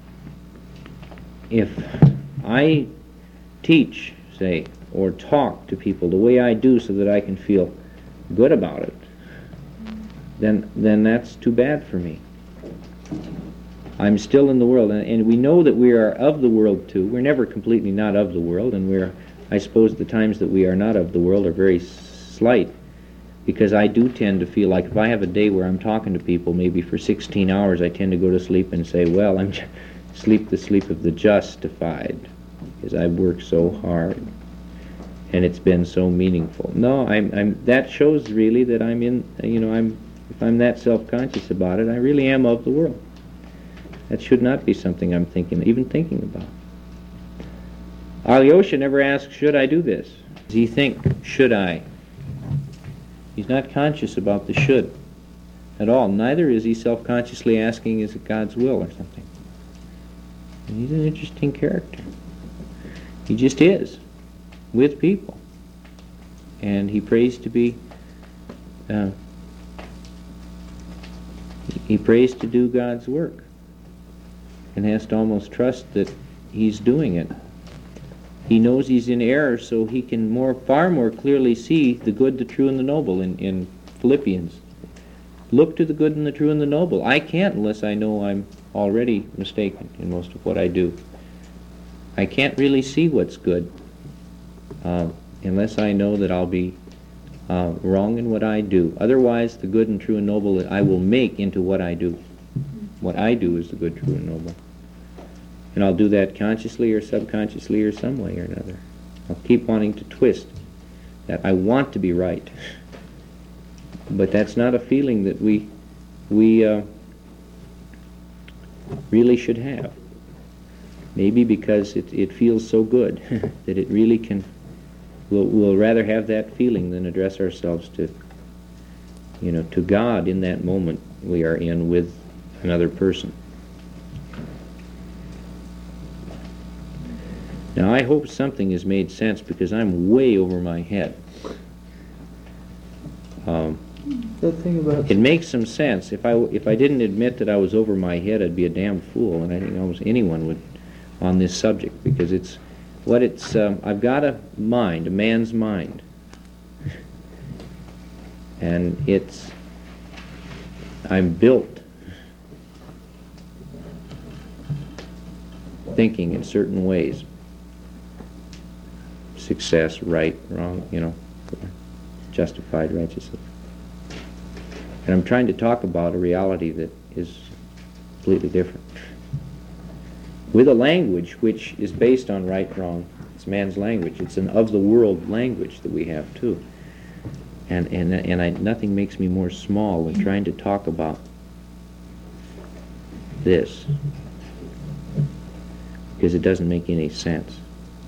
if I teach, say, or talk to people the way I do so that I can feel good about it, then then that's too bad for me. I'm still in the world, and, and we know that we are of the world too. We're never completely not of the world, and we're, I suppose the times that we are not of the world are very slight, because I do tend to feel like if I have a day where I'm talking to people maybe for sixteen hours, I tend to go to sleep and say, well, I'm j- sleep the sleep of the justified, because I've worked so hard, and it's been so meaningful. No, I'm, I'm, that shows really that I'm in, you know, I'm, if I'm that self-conscious about it, I really am of the world. That should not be something I'm thinking, even thinking about. Alyosha never asks, should I do this? Does he think, should I? He's not conscious about the should at all. Neither is he self-consciously asking, is it God's will or something. And he's an interesting character. He just is, with people. And he prays to be, uh, he prays to do God's work, and has to almost trust that he's doing it. He knows he's in error, so he can more, far more clearly see the good, the true, and the noble in, in Philippians. Look to the good and the true and the noble. I can't unless I know I'm already mistaken in most of what I do. I can't really see what's good uh, unless I know that I'll be uh, wrong in what I do. Otherwise, the good and true and noble I will make into what I do. What I do is the good, true, and noble. And I'll do that consciously or subconsciously or some way or another. I'll keep wanting to twist that I want to be right. But that's not a feeling that we we uh, really should have. Maybe because it, it feels so good that it really can, we'll, we'll rather have that feeling than address ourselves to, you know, to God in that moment we are in with another person. Now I hope something has made sense, because I'm way over my head. Um, That thing about it makes some sense. If I, if I didn't admit that I was over my head, I'd be a damn fool, and I think almost anyone would on this subject, because it's what it's, um, I've got a mind, a man's mind, and it's, I'm built thinking in certain ways. Success, right, wrong, you know, justified, righteously. And I'm trying to talk about a reality that is completely different. With a language which is based on right, wrong. It's man's language. It's an of-the-world language that we have, too. And, and, and I, nothing makes me more small than trying to talk about this, because it doesn't make any sense.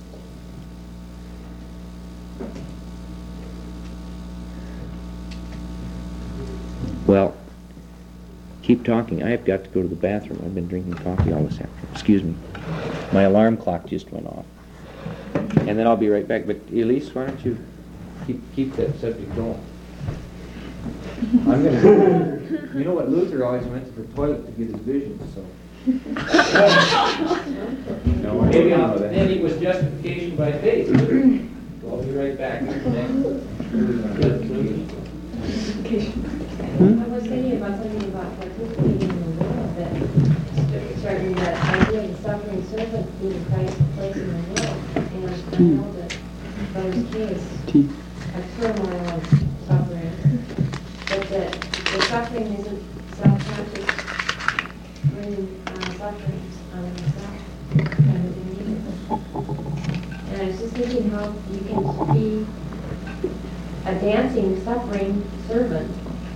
Well, keep talking. I have got to go to the bathroom. I've been drinking coffee all this afternoon. Excuse me. My alarm clock just went off. And then I'll be right back. But Elise, why don't you keep keep that subject going? I'm gonna. You know what? Luther always went to the toilet to get his vision. So. No, maybe I'll, then it was justification by faith. So I'll be right back. I was thinking about something about participating in the world, that starting that idea of the suffering servant being Christ's place in the world. And I know that Brother's case, a turmoil of suffering, but that the suffering isn't self-conscious, bringing uh, suffering on himself, kind of being. And I was just thinking how you can be a dancing, suffering servant.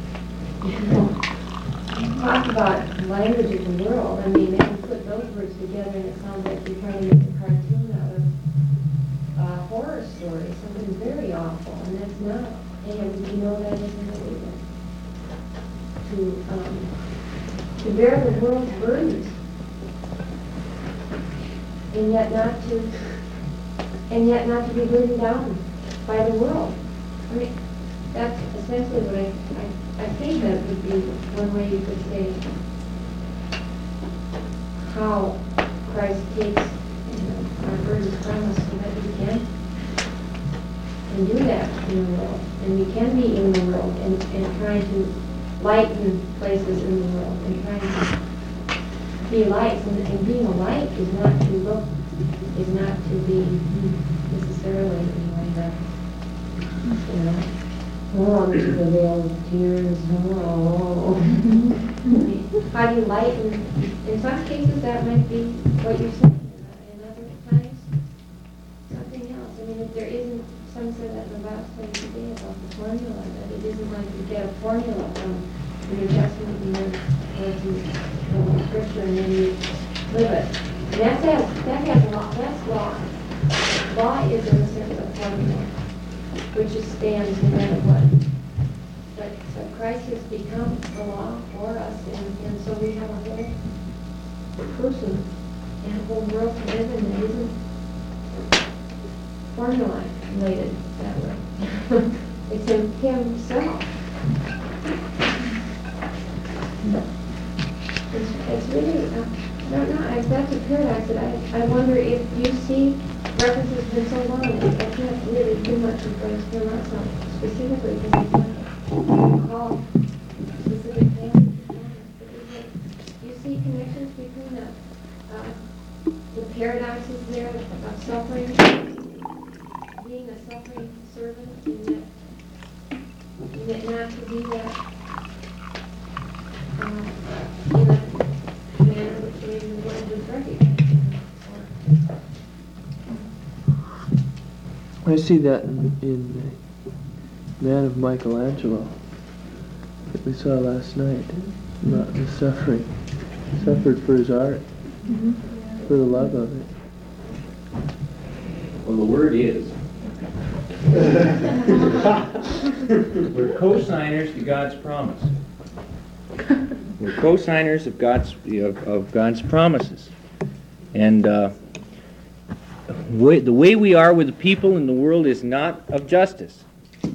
Talk about language of the world. I mean, if you put those words together, and it sounds like you're trying to make a cartoon out of uh, Horace story, something very awful, and that's not, and you know that isn't illegal. To, um, to bear the world's burdens, and yet not to, and yet not to be burdened down by the world. I mean, that's essentially what I, I, I think that would be one way you could say how Christ takes, you know, our burdens from us so that we can and do that in the world, and we can be in the world and, and trying to lighten places in the world and trying to be lights, and, and being a light is not to look, is not to be necessarily anyway that, you know, oh, under the veil of tears, oh. How do you lighten? In some cases that might be what you're saying, in other times something else. I mean, if there isn't, some said that in the Bible study today about the formula, that it isn't like you get a formula from the New Testament and then or to the Scripture and then you live it. And that has, that has law, that's law. Law is in a sense a formula, which just stands no matter what. But so Christ has become the law for us, and, and so we have a whole person and a whole world to live in that isn't formulated that way. It's in himself. It's, it's really, uh, I don't know, I, that's a paradox that I, I wonder if you see references been so long, I can't really do much with Christ here myself specifically because I can't recall specific things. But you see connections between the, uh, the paradoxes there of suffering, being a suffering servant, and that, and that not to be that uh, in a manner which maybe the world would recognize. I see that in, in the Man of Michelangelo that we saw last night, about the suffering. He suffered for his art, Mhm. for the love of it. Well, the word is. We're co-signers to God's promise. We're co-signers of God's of, of God's promises, and uh, way, the way we are with the people in the world is not of justice.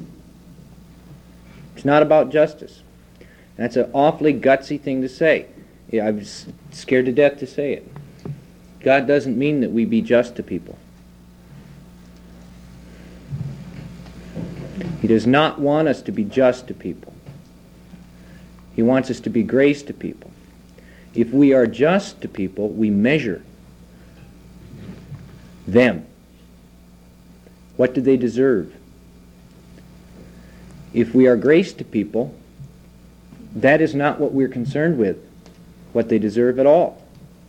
It's not about justice. That's an awfully gutsy thing to say. Yeah, I'm scared to death to say it. God doesn't mean that we be just to people. He does not want us to be just to people. He wants us to be grace to people. If we are just to people, we measure them. What do they deserve? If we are grace to people, that is not what we're concerned with, what they deserve at all.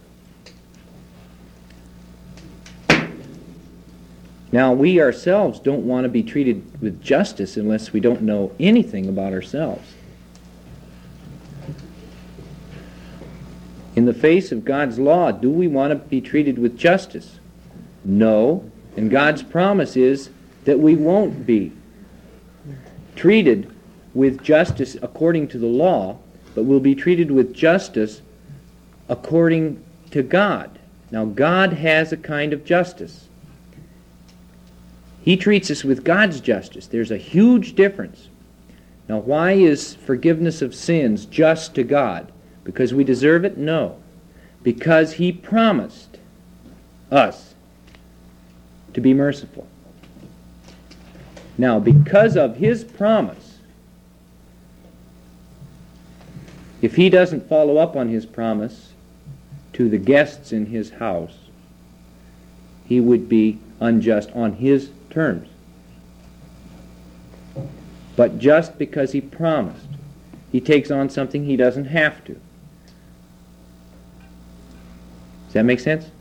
Now, we ourselves don't want to be treated with justice unless we don't know anything about ourselves. In the face of God's law, do we want to be treated with justice? No. And God's promise is that we won't be treated with justice according to the law, but we'll be treated with justice according to God. Now, God has a kind of justice. He treats us with God's justice. There's a huge difference. Now, why is forgiveness of sins just to God? Because we deserve it? No. Because He promised us to be merciful. Now, because of His promise, if He doesn't follow up on His promise to the guests in His house, He would be unjust on His terms. But just because He promised, He takes on something He doesn't have to. Does that make sense?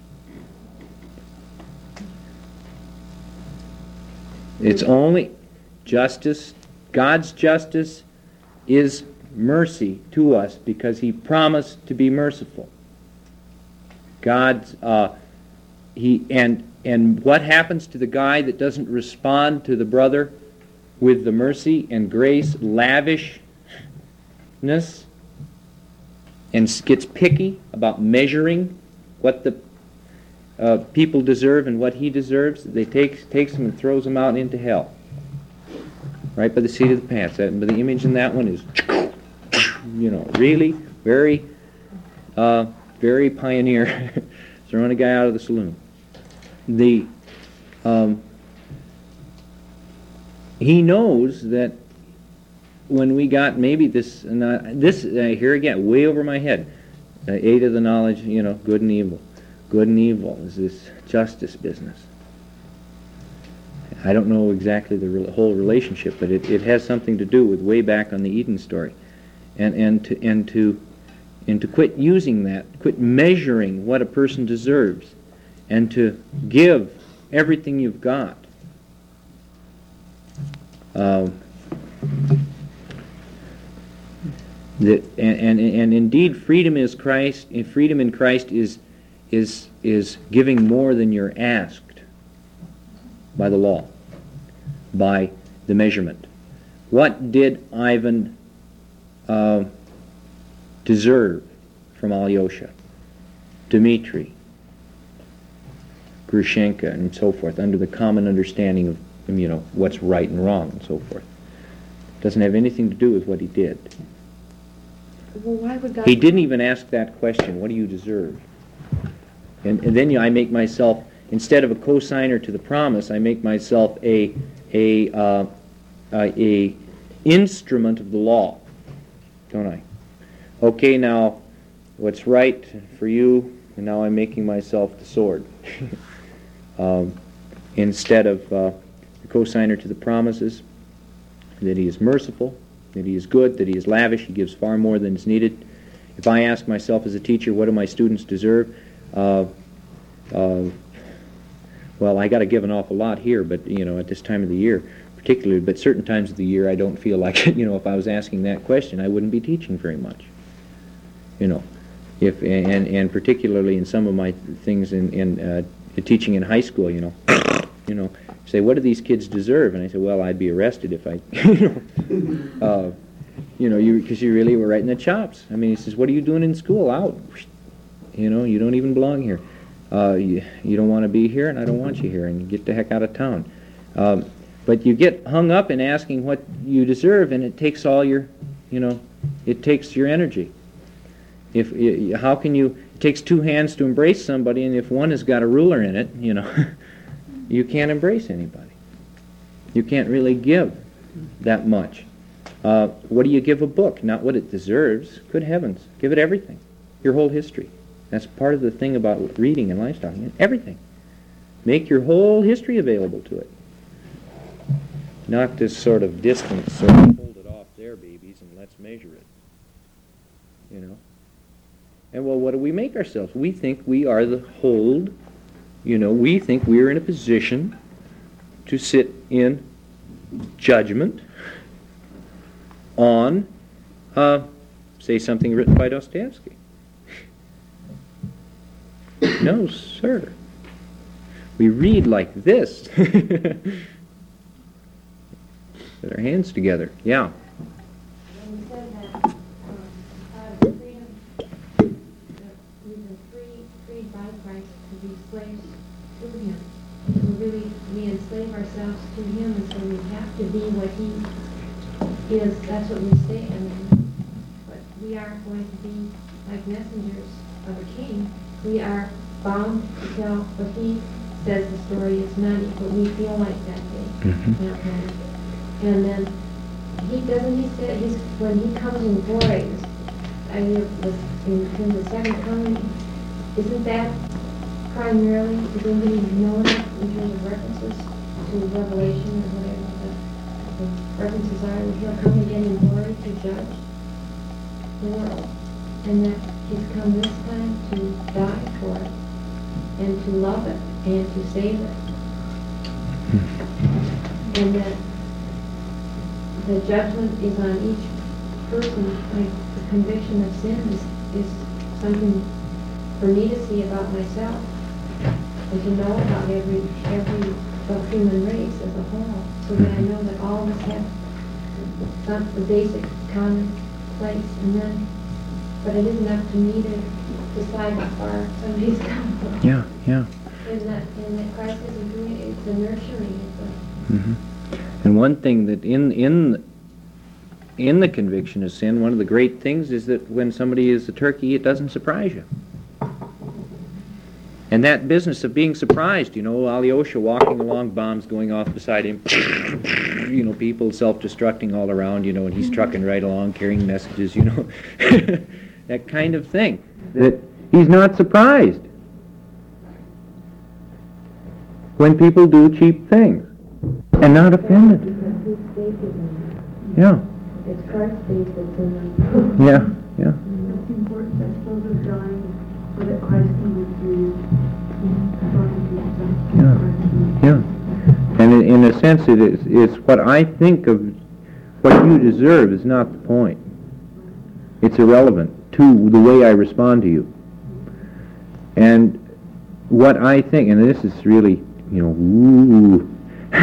It's only justice. God's justice is mercy to us because He promised to be merciful. God's uh, He and and what happens to the guy that doesn't respond to the brother with the mercy and grace, lavishness, and gets picky about measuring what the uh, people deserve and what he deserves? They take takes him and throws him out into hell, right by the seat of the pants. That, but the image in that one is, you know, really very, uh, very pioneer, throwing a guy out of the saloon. The um, he knows that when we got maybe this, uh, this uh, here again, way over my head, uh, eight of the knowledge, you know, good and evil. Good and evil is this justice business. I don't know exactly the re- whole relationship, but it, it has something to do with way back on the Eden story, and and to and to and to quit using that, quit measuring what a person deserves, and to give everything you've got. Um, that and, and and indeed, freedom is Christ. Freedom in Christ is is is giving more than you're asked by the law, by the measurement. What did Ivan uh, deserve from Alyosha, Dmitri, Grushenka, and so forth, under the common understanding of, you know, what's right and wrong and so forth? Doesn't have anything to do with what he did. Well, why would God... He didn't even ask that question, what do you deserve? And, and then you, I make myself, instead of a cosigner to the promise, I make myself a a uh, a, a instrument of the law, don't I? Okay, now what's right for you, and now I'm making myself the sword. um, instead of uh, the cosigner to the promises, that he is merciful, that he is good, that he is lavish, he gives far more than is needed. If I ask myself as a teacher, what do my students deserve? Uh, uh, well, I got to give an awful lot here, but, you know, at this time of the year, particularly, but certain times of the year, I don't feel like, you know, if I was asking that question, I wouldn't be teaching very much. You know, if and and particularly in some of my things in in uh, teaching in high school, you know, you know, say, what do these kids deserve? And I say, well, I'd be arrested if I, you know, uh, you know, you because you really were right in the chops. I mean, he says, what are you doing in school? Out. You know, you don't even belong here. Uh, you, you don't want to be here, and I don't want you here, and you get the heck out of town. Um, but you get hung up in asking what you deserve, and it takes all your, you know, it takes your energy. If how can you? It takes two hands to embrace somebody, and if one has got a ruler in it, you know, you can't embrace anybody. You can't really give that much. Uh, what do you give a book? Not what it deserves. Good heavens, give it everything, your whole history. That's part of the thing about reading and lifestyle. Everything. Make your whole history available to it. Not this sort of distance, sort of hold it off there, babies, and let's measure it. You know? And well, what do we make ourselves? We think we are the hold, you know, we think we are in a position to sit in judgment on, uh, say, something written by Dostoevsky. No, sir. We read like this. With our hands together. Yeah. When you said that, um, uh, freedom, that we've been free, freed by Christ to be slaves to Him. We really, we enslave ourselves to Him, and so we have to be what He is. That's what we say. And but we aren't going to be like messengers of a king. We are bound to tell what He says the story is not what we feel like that day. Mm-hmm. Not right. And then he doesn't he say he's when he comes in glory, I mean in, in the second coming, isn't that primarily is anybody know that in terms of references to Revelation or whatever the, the references are that he'll come again in glory to judge the world. And that he's come this time to die for it and to love it and to save it. And that the judgment is on each person. Like the conviction of sin is, is something for me to see about myself. and to know about every, every uh, human race as a whole, so that I know that all of us have some, the basic common place, and then, but it isn't up to me to decide how far somebody's come from. Yeah, yeah. And that, and that Christ isn't doing it, it's a nurturing, it's a, hmm And one thing that in in in the conviction of sin, one of the great things is that when somebody is a turkey, it doesn't surprise you. And that business of being surprised, you know, Alyosha walking along, bombs going off beside him, you know, people self-destructing all around, you know, and he's trucking right along, carrying messages, you know, that kind of thing. That he's not surprised when people do cheap things and not offended. Because his faith is in Yeah, them. It's Christ's faith that's in them. yeah, yeah. It's important that souls are dying so that Christ can live through you. Yeah, yeah. And in, in a sense, it is, it's what I think of, what you deserve is not the point. It's irrelevant to the way I respond to you. And what I think, and this is really, you know, ooh,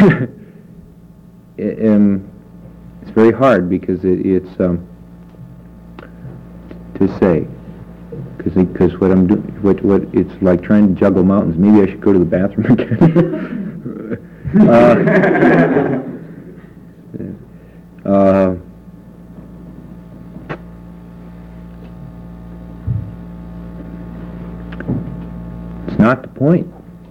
it, um, it's very hard because it, it's um, to say. Because what I'm doing, what what it's like trying to juggle mountains. Maybe I should go to the bathroom again. uh, uh, it's not the point.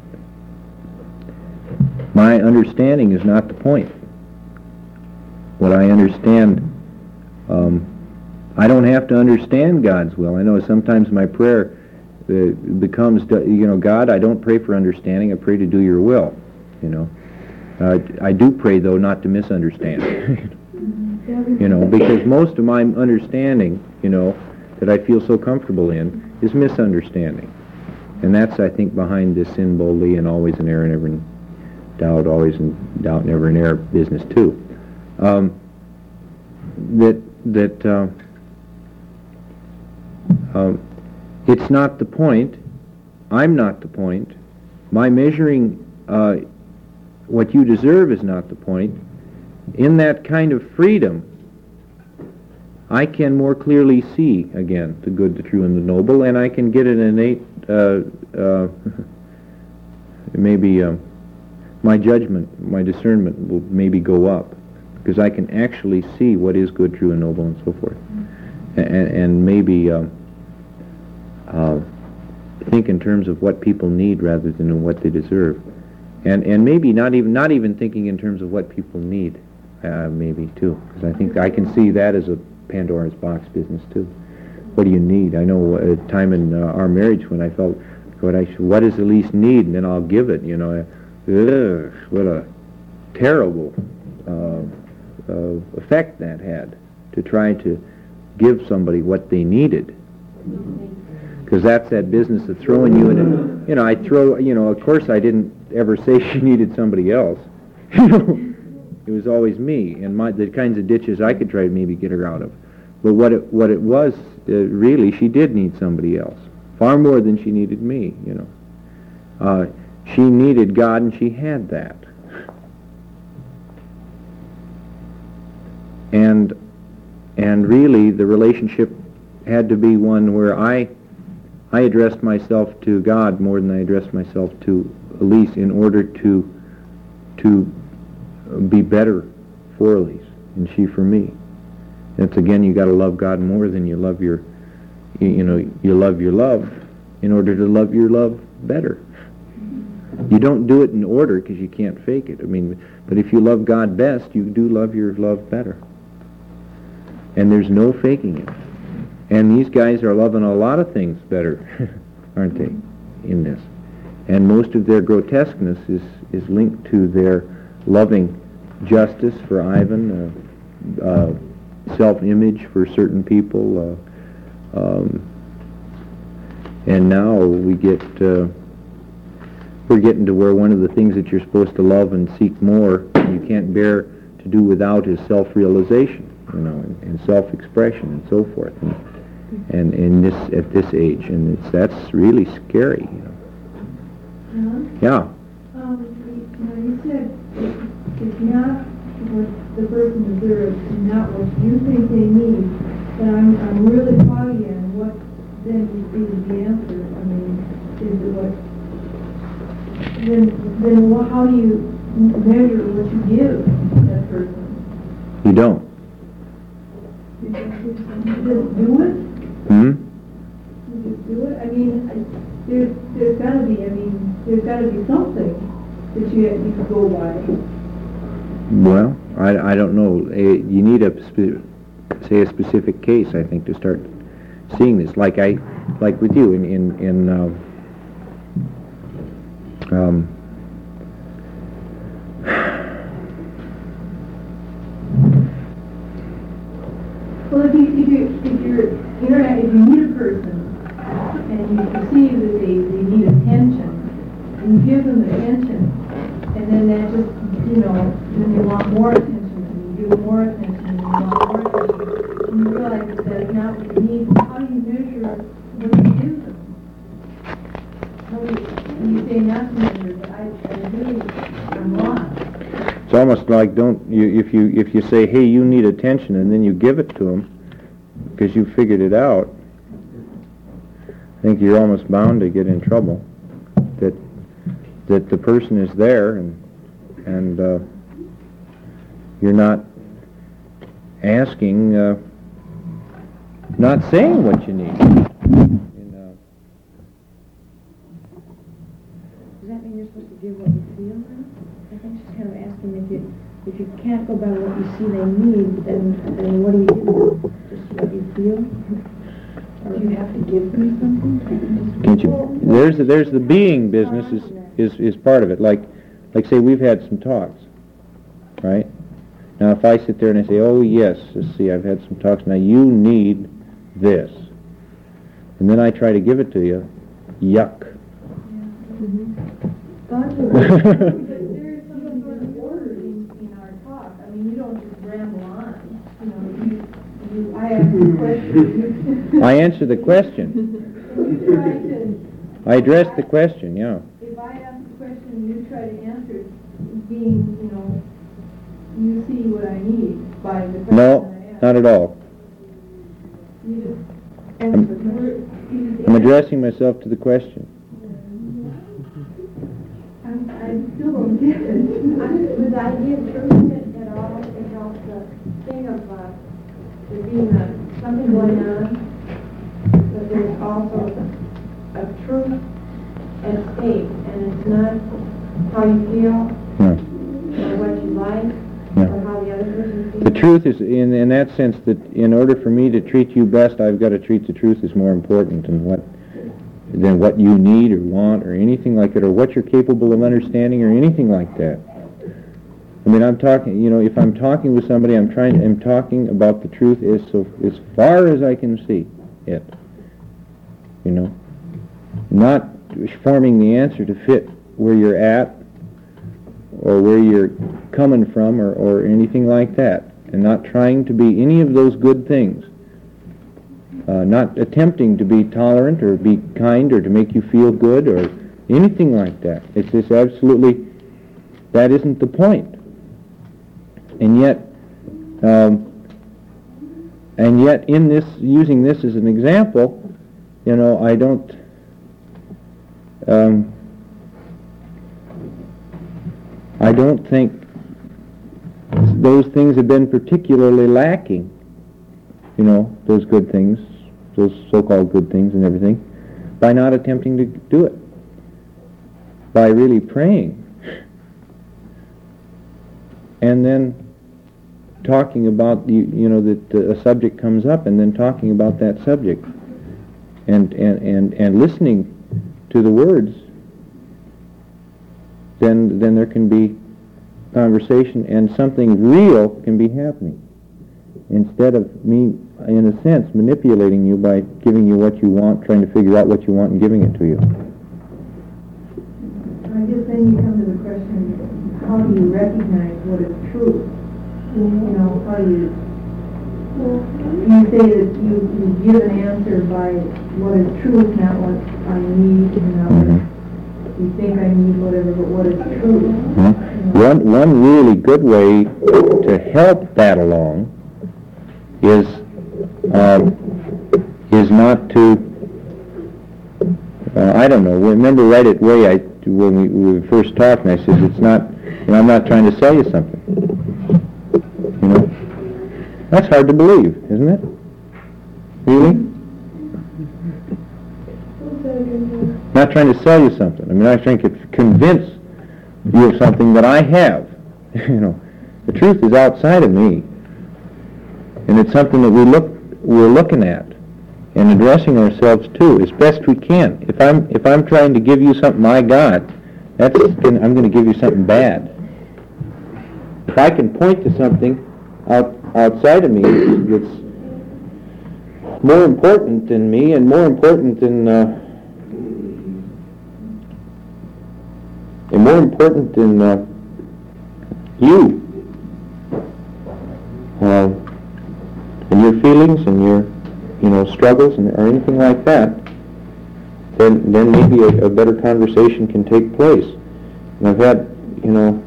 My understanding is not the point. What I understand. Um, I don't have to understand God's will. I know sometimes my prayer uh, becomes, you know, God, I don't pray for understanding. I pray to do your will, you know. Uh, I do pray, though, not to misunderstand. You know, because most of my understanding, you know, that I feel so comfortable in is misunderstanding. And that's, I think, behind this sin boldly and always in error, never in doubt, always in doubt, never in error business, too. Um, that, that, uh, Um, it's not the point. I'm not the point. My measuring uh, what you deserve is not the point. In that kind of freedom, I can more clearly see, again, the good, the true, and the noble, and I can get an innate, uh, uh, maybe um, my judgment, my discernment will maybe go up, because I can actually see what is good, true, and noble, and so forth. And, and maybe um, uh, think in terms of what people need rather than in what they deserve. And and maybe not even not even thinking in terms of what people need, uh, maybe too, because I think I can see that as a Pandora's box business too. What do you need? I know a time in uh, our marriage when I felt, what I should, what does Elise need, and then I'll give it. You know, ugh, what a terrible uh, uh, effect that had, to try to give somebody what they needed. Because that's that business of throwing you in it. You know, I throw, you know, of course I didn't ever say she needed somebody else. You know, it was always me and my the kinds of ditches I could try to maybe get her out of. But what it what it was, uh, really, she did need somebody else. Far more than she needed me, you know. Uh, she needed God, and she had that. And and really, the relationship had to be one where I I addressed myself to God more than I addressed myself to Elise, in order to to be better for Elise, and she for me. That's, again, you got to love God more than you love your, you, you know, you love your love in order to love your love better. You don't do it in order because you can't fake it. I mean, but if you love God best, you do love your love better. And there's no faking it. And these guys are loving a lot of things better, aren't they, in this? And most of their grotesqueness is, is linked to their loving justice for Ivan, uh, uh, self-image for certain people, uh, um, and now we get, uh, we're getting to where one of the things that you're supposed to love and seek more, you can't bear to do without, is self-realization, you know, and, and self-expression and so forth. And, and in this, at this age, and it's, that's really scary, you know. John? Yeah. Um, you you know, you said it's it's not what the person deserves and not what you think they need. But I'm, I'm really foggy on what then is the answer. I mean, is it what, then, then wha- how do you measure what you give that person? You don't. You just do it? Hmm? You just do it? I mean, I- there's, there's gotta be, I mean, there's gotta be something that you, you could go by. Well, I, I don't know. Eh, You need a, spe- say, a specific case, I think, to start seeing this. Like I, like with you in, in, in, uh, um, Well, if you, if you, if you're, interact, if you meet a person and you perceive that they, they need attention, and you give them attention, and then that just, you know, then you want more attention, and you give more attention, and you want more attention, and you realize that that's not what you need, how do you measure what you give them? How do you, and you say not to measure, but I, I really, I'm lost. it's almost like don't you if you if you say, hey, you need attention, and then you give it to them because you figured it out. I think you're almost bound to get in trouble. That that the person is there and and uh, you're not asking, uh, not saying what you need. You know. Does that mean you're supposed to give what you feel then? I think she's kind of asking if you, if you can't go by what you see they need, then, then what do you do? Just what you feel? Or do you have to give them something? Can't you? There's the, there's the being business is, is, is part of it. Like, like say we've had some talks, right? Now if I sit there and I say, oh yes, let's see, I've had some talks, now you need this. And then I try to give it to you, yuck. There's some sort of order in, in our talk. I mean, you don't just ramble on. You know, you, you, I ask a question. I answer the question. You try to, I address the question, yeah. if I ask a question and you try to answer it, being, you know, you see what I need by the question No, I ask. not at all. You just I'm, answer the question. I'm addressing myself to the question. I'm, I still don't get it. With the idea of truth at at all, it helps the thing of, uh, there being a, something going on, but there's also a truth at stake, and it's not how you feel, No. or what you like, No. or how the other person feels. The truth is, in, in that sense, that in order for me to treat you best, I've got to treat the truth as more important than what than what you need or want or anything like it, or what you're capable of understanding or anything like that. I mean, I'm talking, you know, if I'm talking with somebody, I'm trying, I'm talking about the truth as so as far as I can see it. You know, not forming the answer to fit where you're at or where you're coming from or, or anything like that, and not trying to be any of those good things. Uh, not attempting to be tolerant or be kind or to make you feel good or anything like that. It's just absolutely, that isn't the point. And yet, um, and yet in this, using this as an example, you know, I don't, um, I don't think those things have been particularly lacking. You know, those good things, those so-called good things and everything, by not attempting to do it, by really praying, and then talking about, you, you know, that uh, a subject comes up, and then talking about that subject, and, and, and, and listening to the words, then, then there can be conversation, and something real can be happening, instead of me, in a sense, manipulating you by giving you what you want, trying to figure out what you want and giving it to you. I guess then you come to the question, how do you recognize what is truth? You know, how do you, you say that you, you give an answer by what is truth, not what I need, and not what, you think I need whatever, but what is true? Hmm? One, one really good way to help that along is um, is not to, uh, I don't know, remember right at way I, when we, we were first talking, I said, it's not, you know, I'm not trying to sell you something. You know? That's hard to believe, isn't it? Really? Not trying to sell you something. I mean, I'm trying to convince you of something that I have. You know, the truth is outside of me, and it's something that we look we're looking at and addressing ourselves to as best we can. If I'm if I'm trying to give you something I got, that's gonna, I'm going to give you something bad. If I can point to something out outside of me that's more important than me and more important than uh, and more important than uh, you uh, and your feelings and your you know struggles and or anything like that, then then maybe a, a better conversation can take place. And I've had you know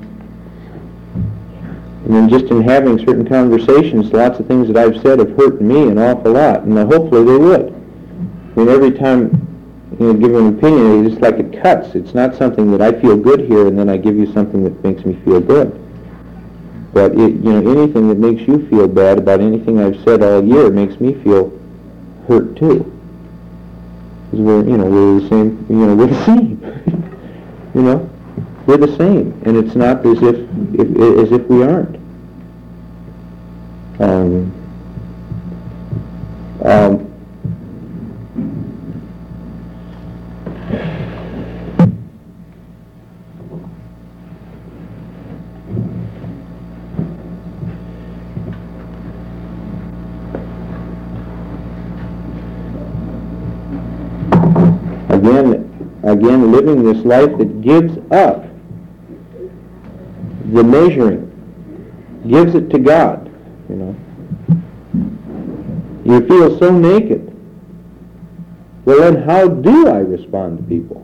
and then just in having certain conversations, lots of things that I've said have hurt me an awful lot, and uh, hopefully they would. I mean, every time you know, give an opinion, it's just like it cuts. It's not something that I feel good here, and then I give you something that makes me feel good. But it, you know, anything that makes you feel bad about anything I've said all year makes me feel hurt too. Because we're, you know, we're the same. You know, we're the same. you know, we're the same, and it's not as if, if as if we aren't. Um, um, Again, again, living this life that gives up the measuring, gives it to God, you know. You feel so naked. Well, then how do I respond to people?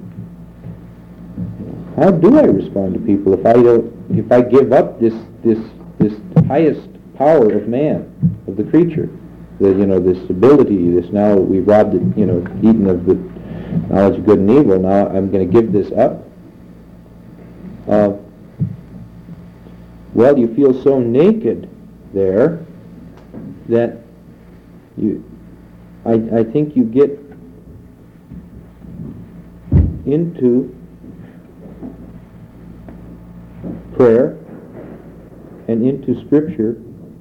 How do I respond to people if I don't, if I give up this, this, this highest power of man, of the creature, the, you know, this ability, this now we've robbed it, you know, eaten of the knowledge of good and evil, now I'm going to give this up? Uh, well, you feel so naked there that you, I, I think you get into prayer and into Scripture,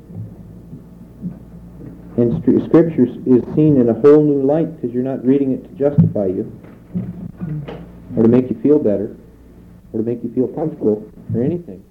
and st- Scripture is seen in a whole new light because you're not reading it to justify you or to make you feel better or to make you feel comfortable or anything.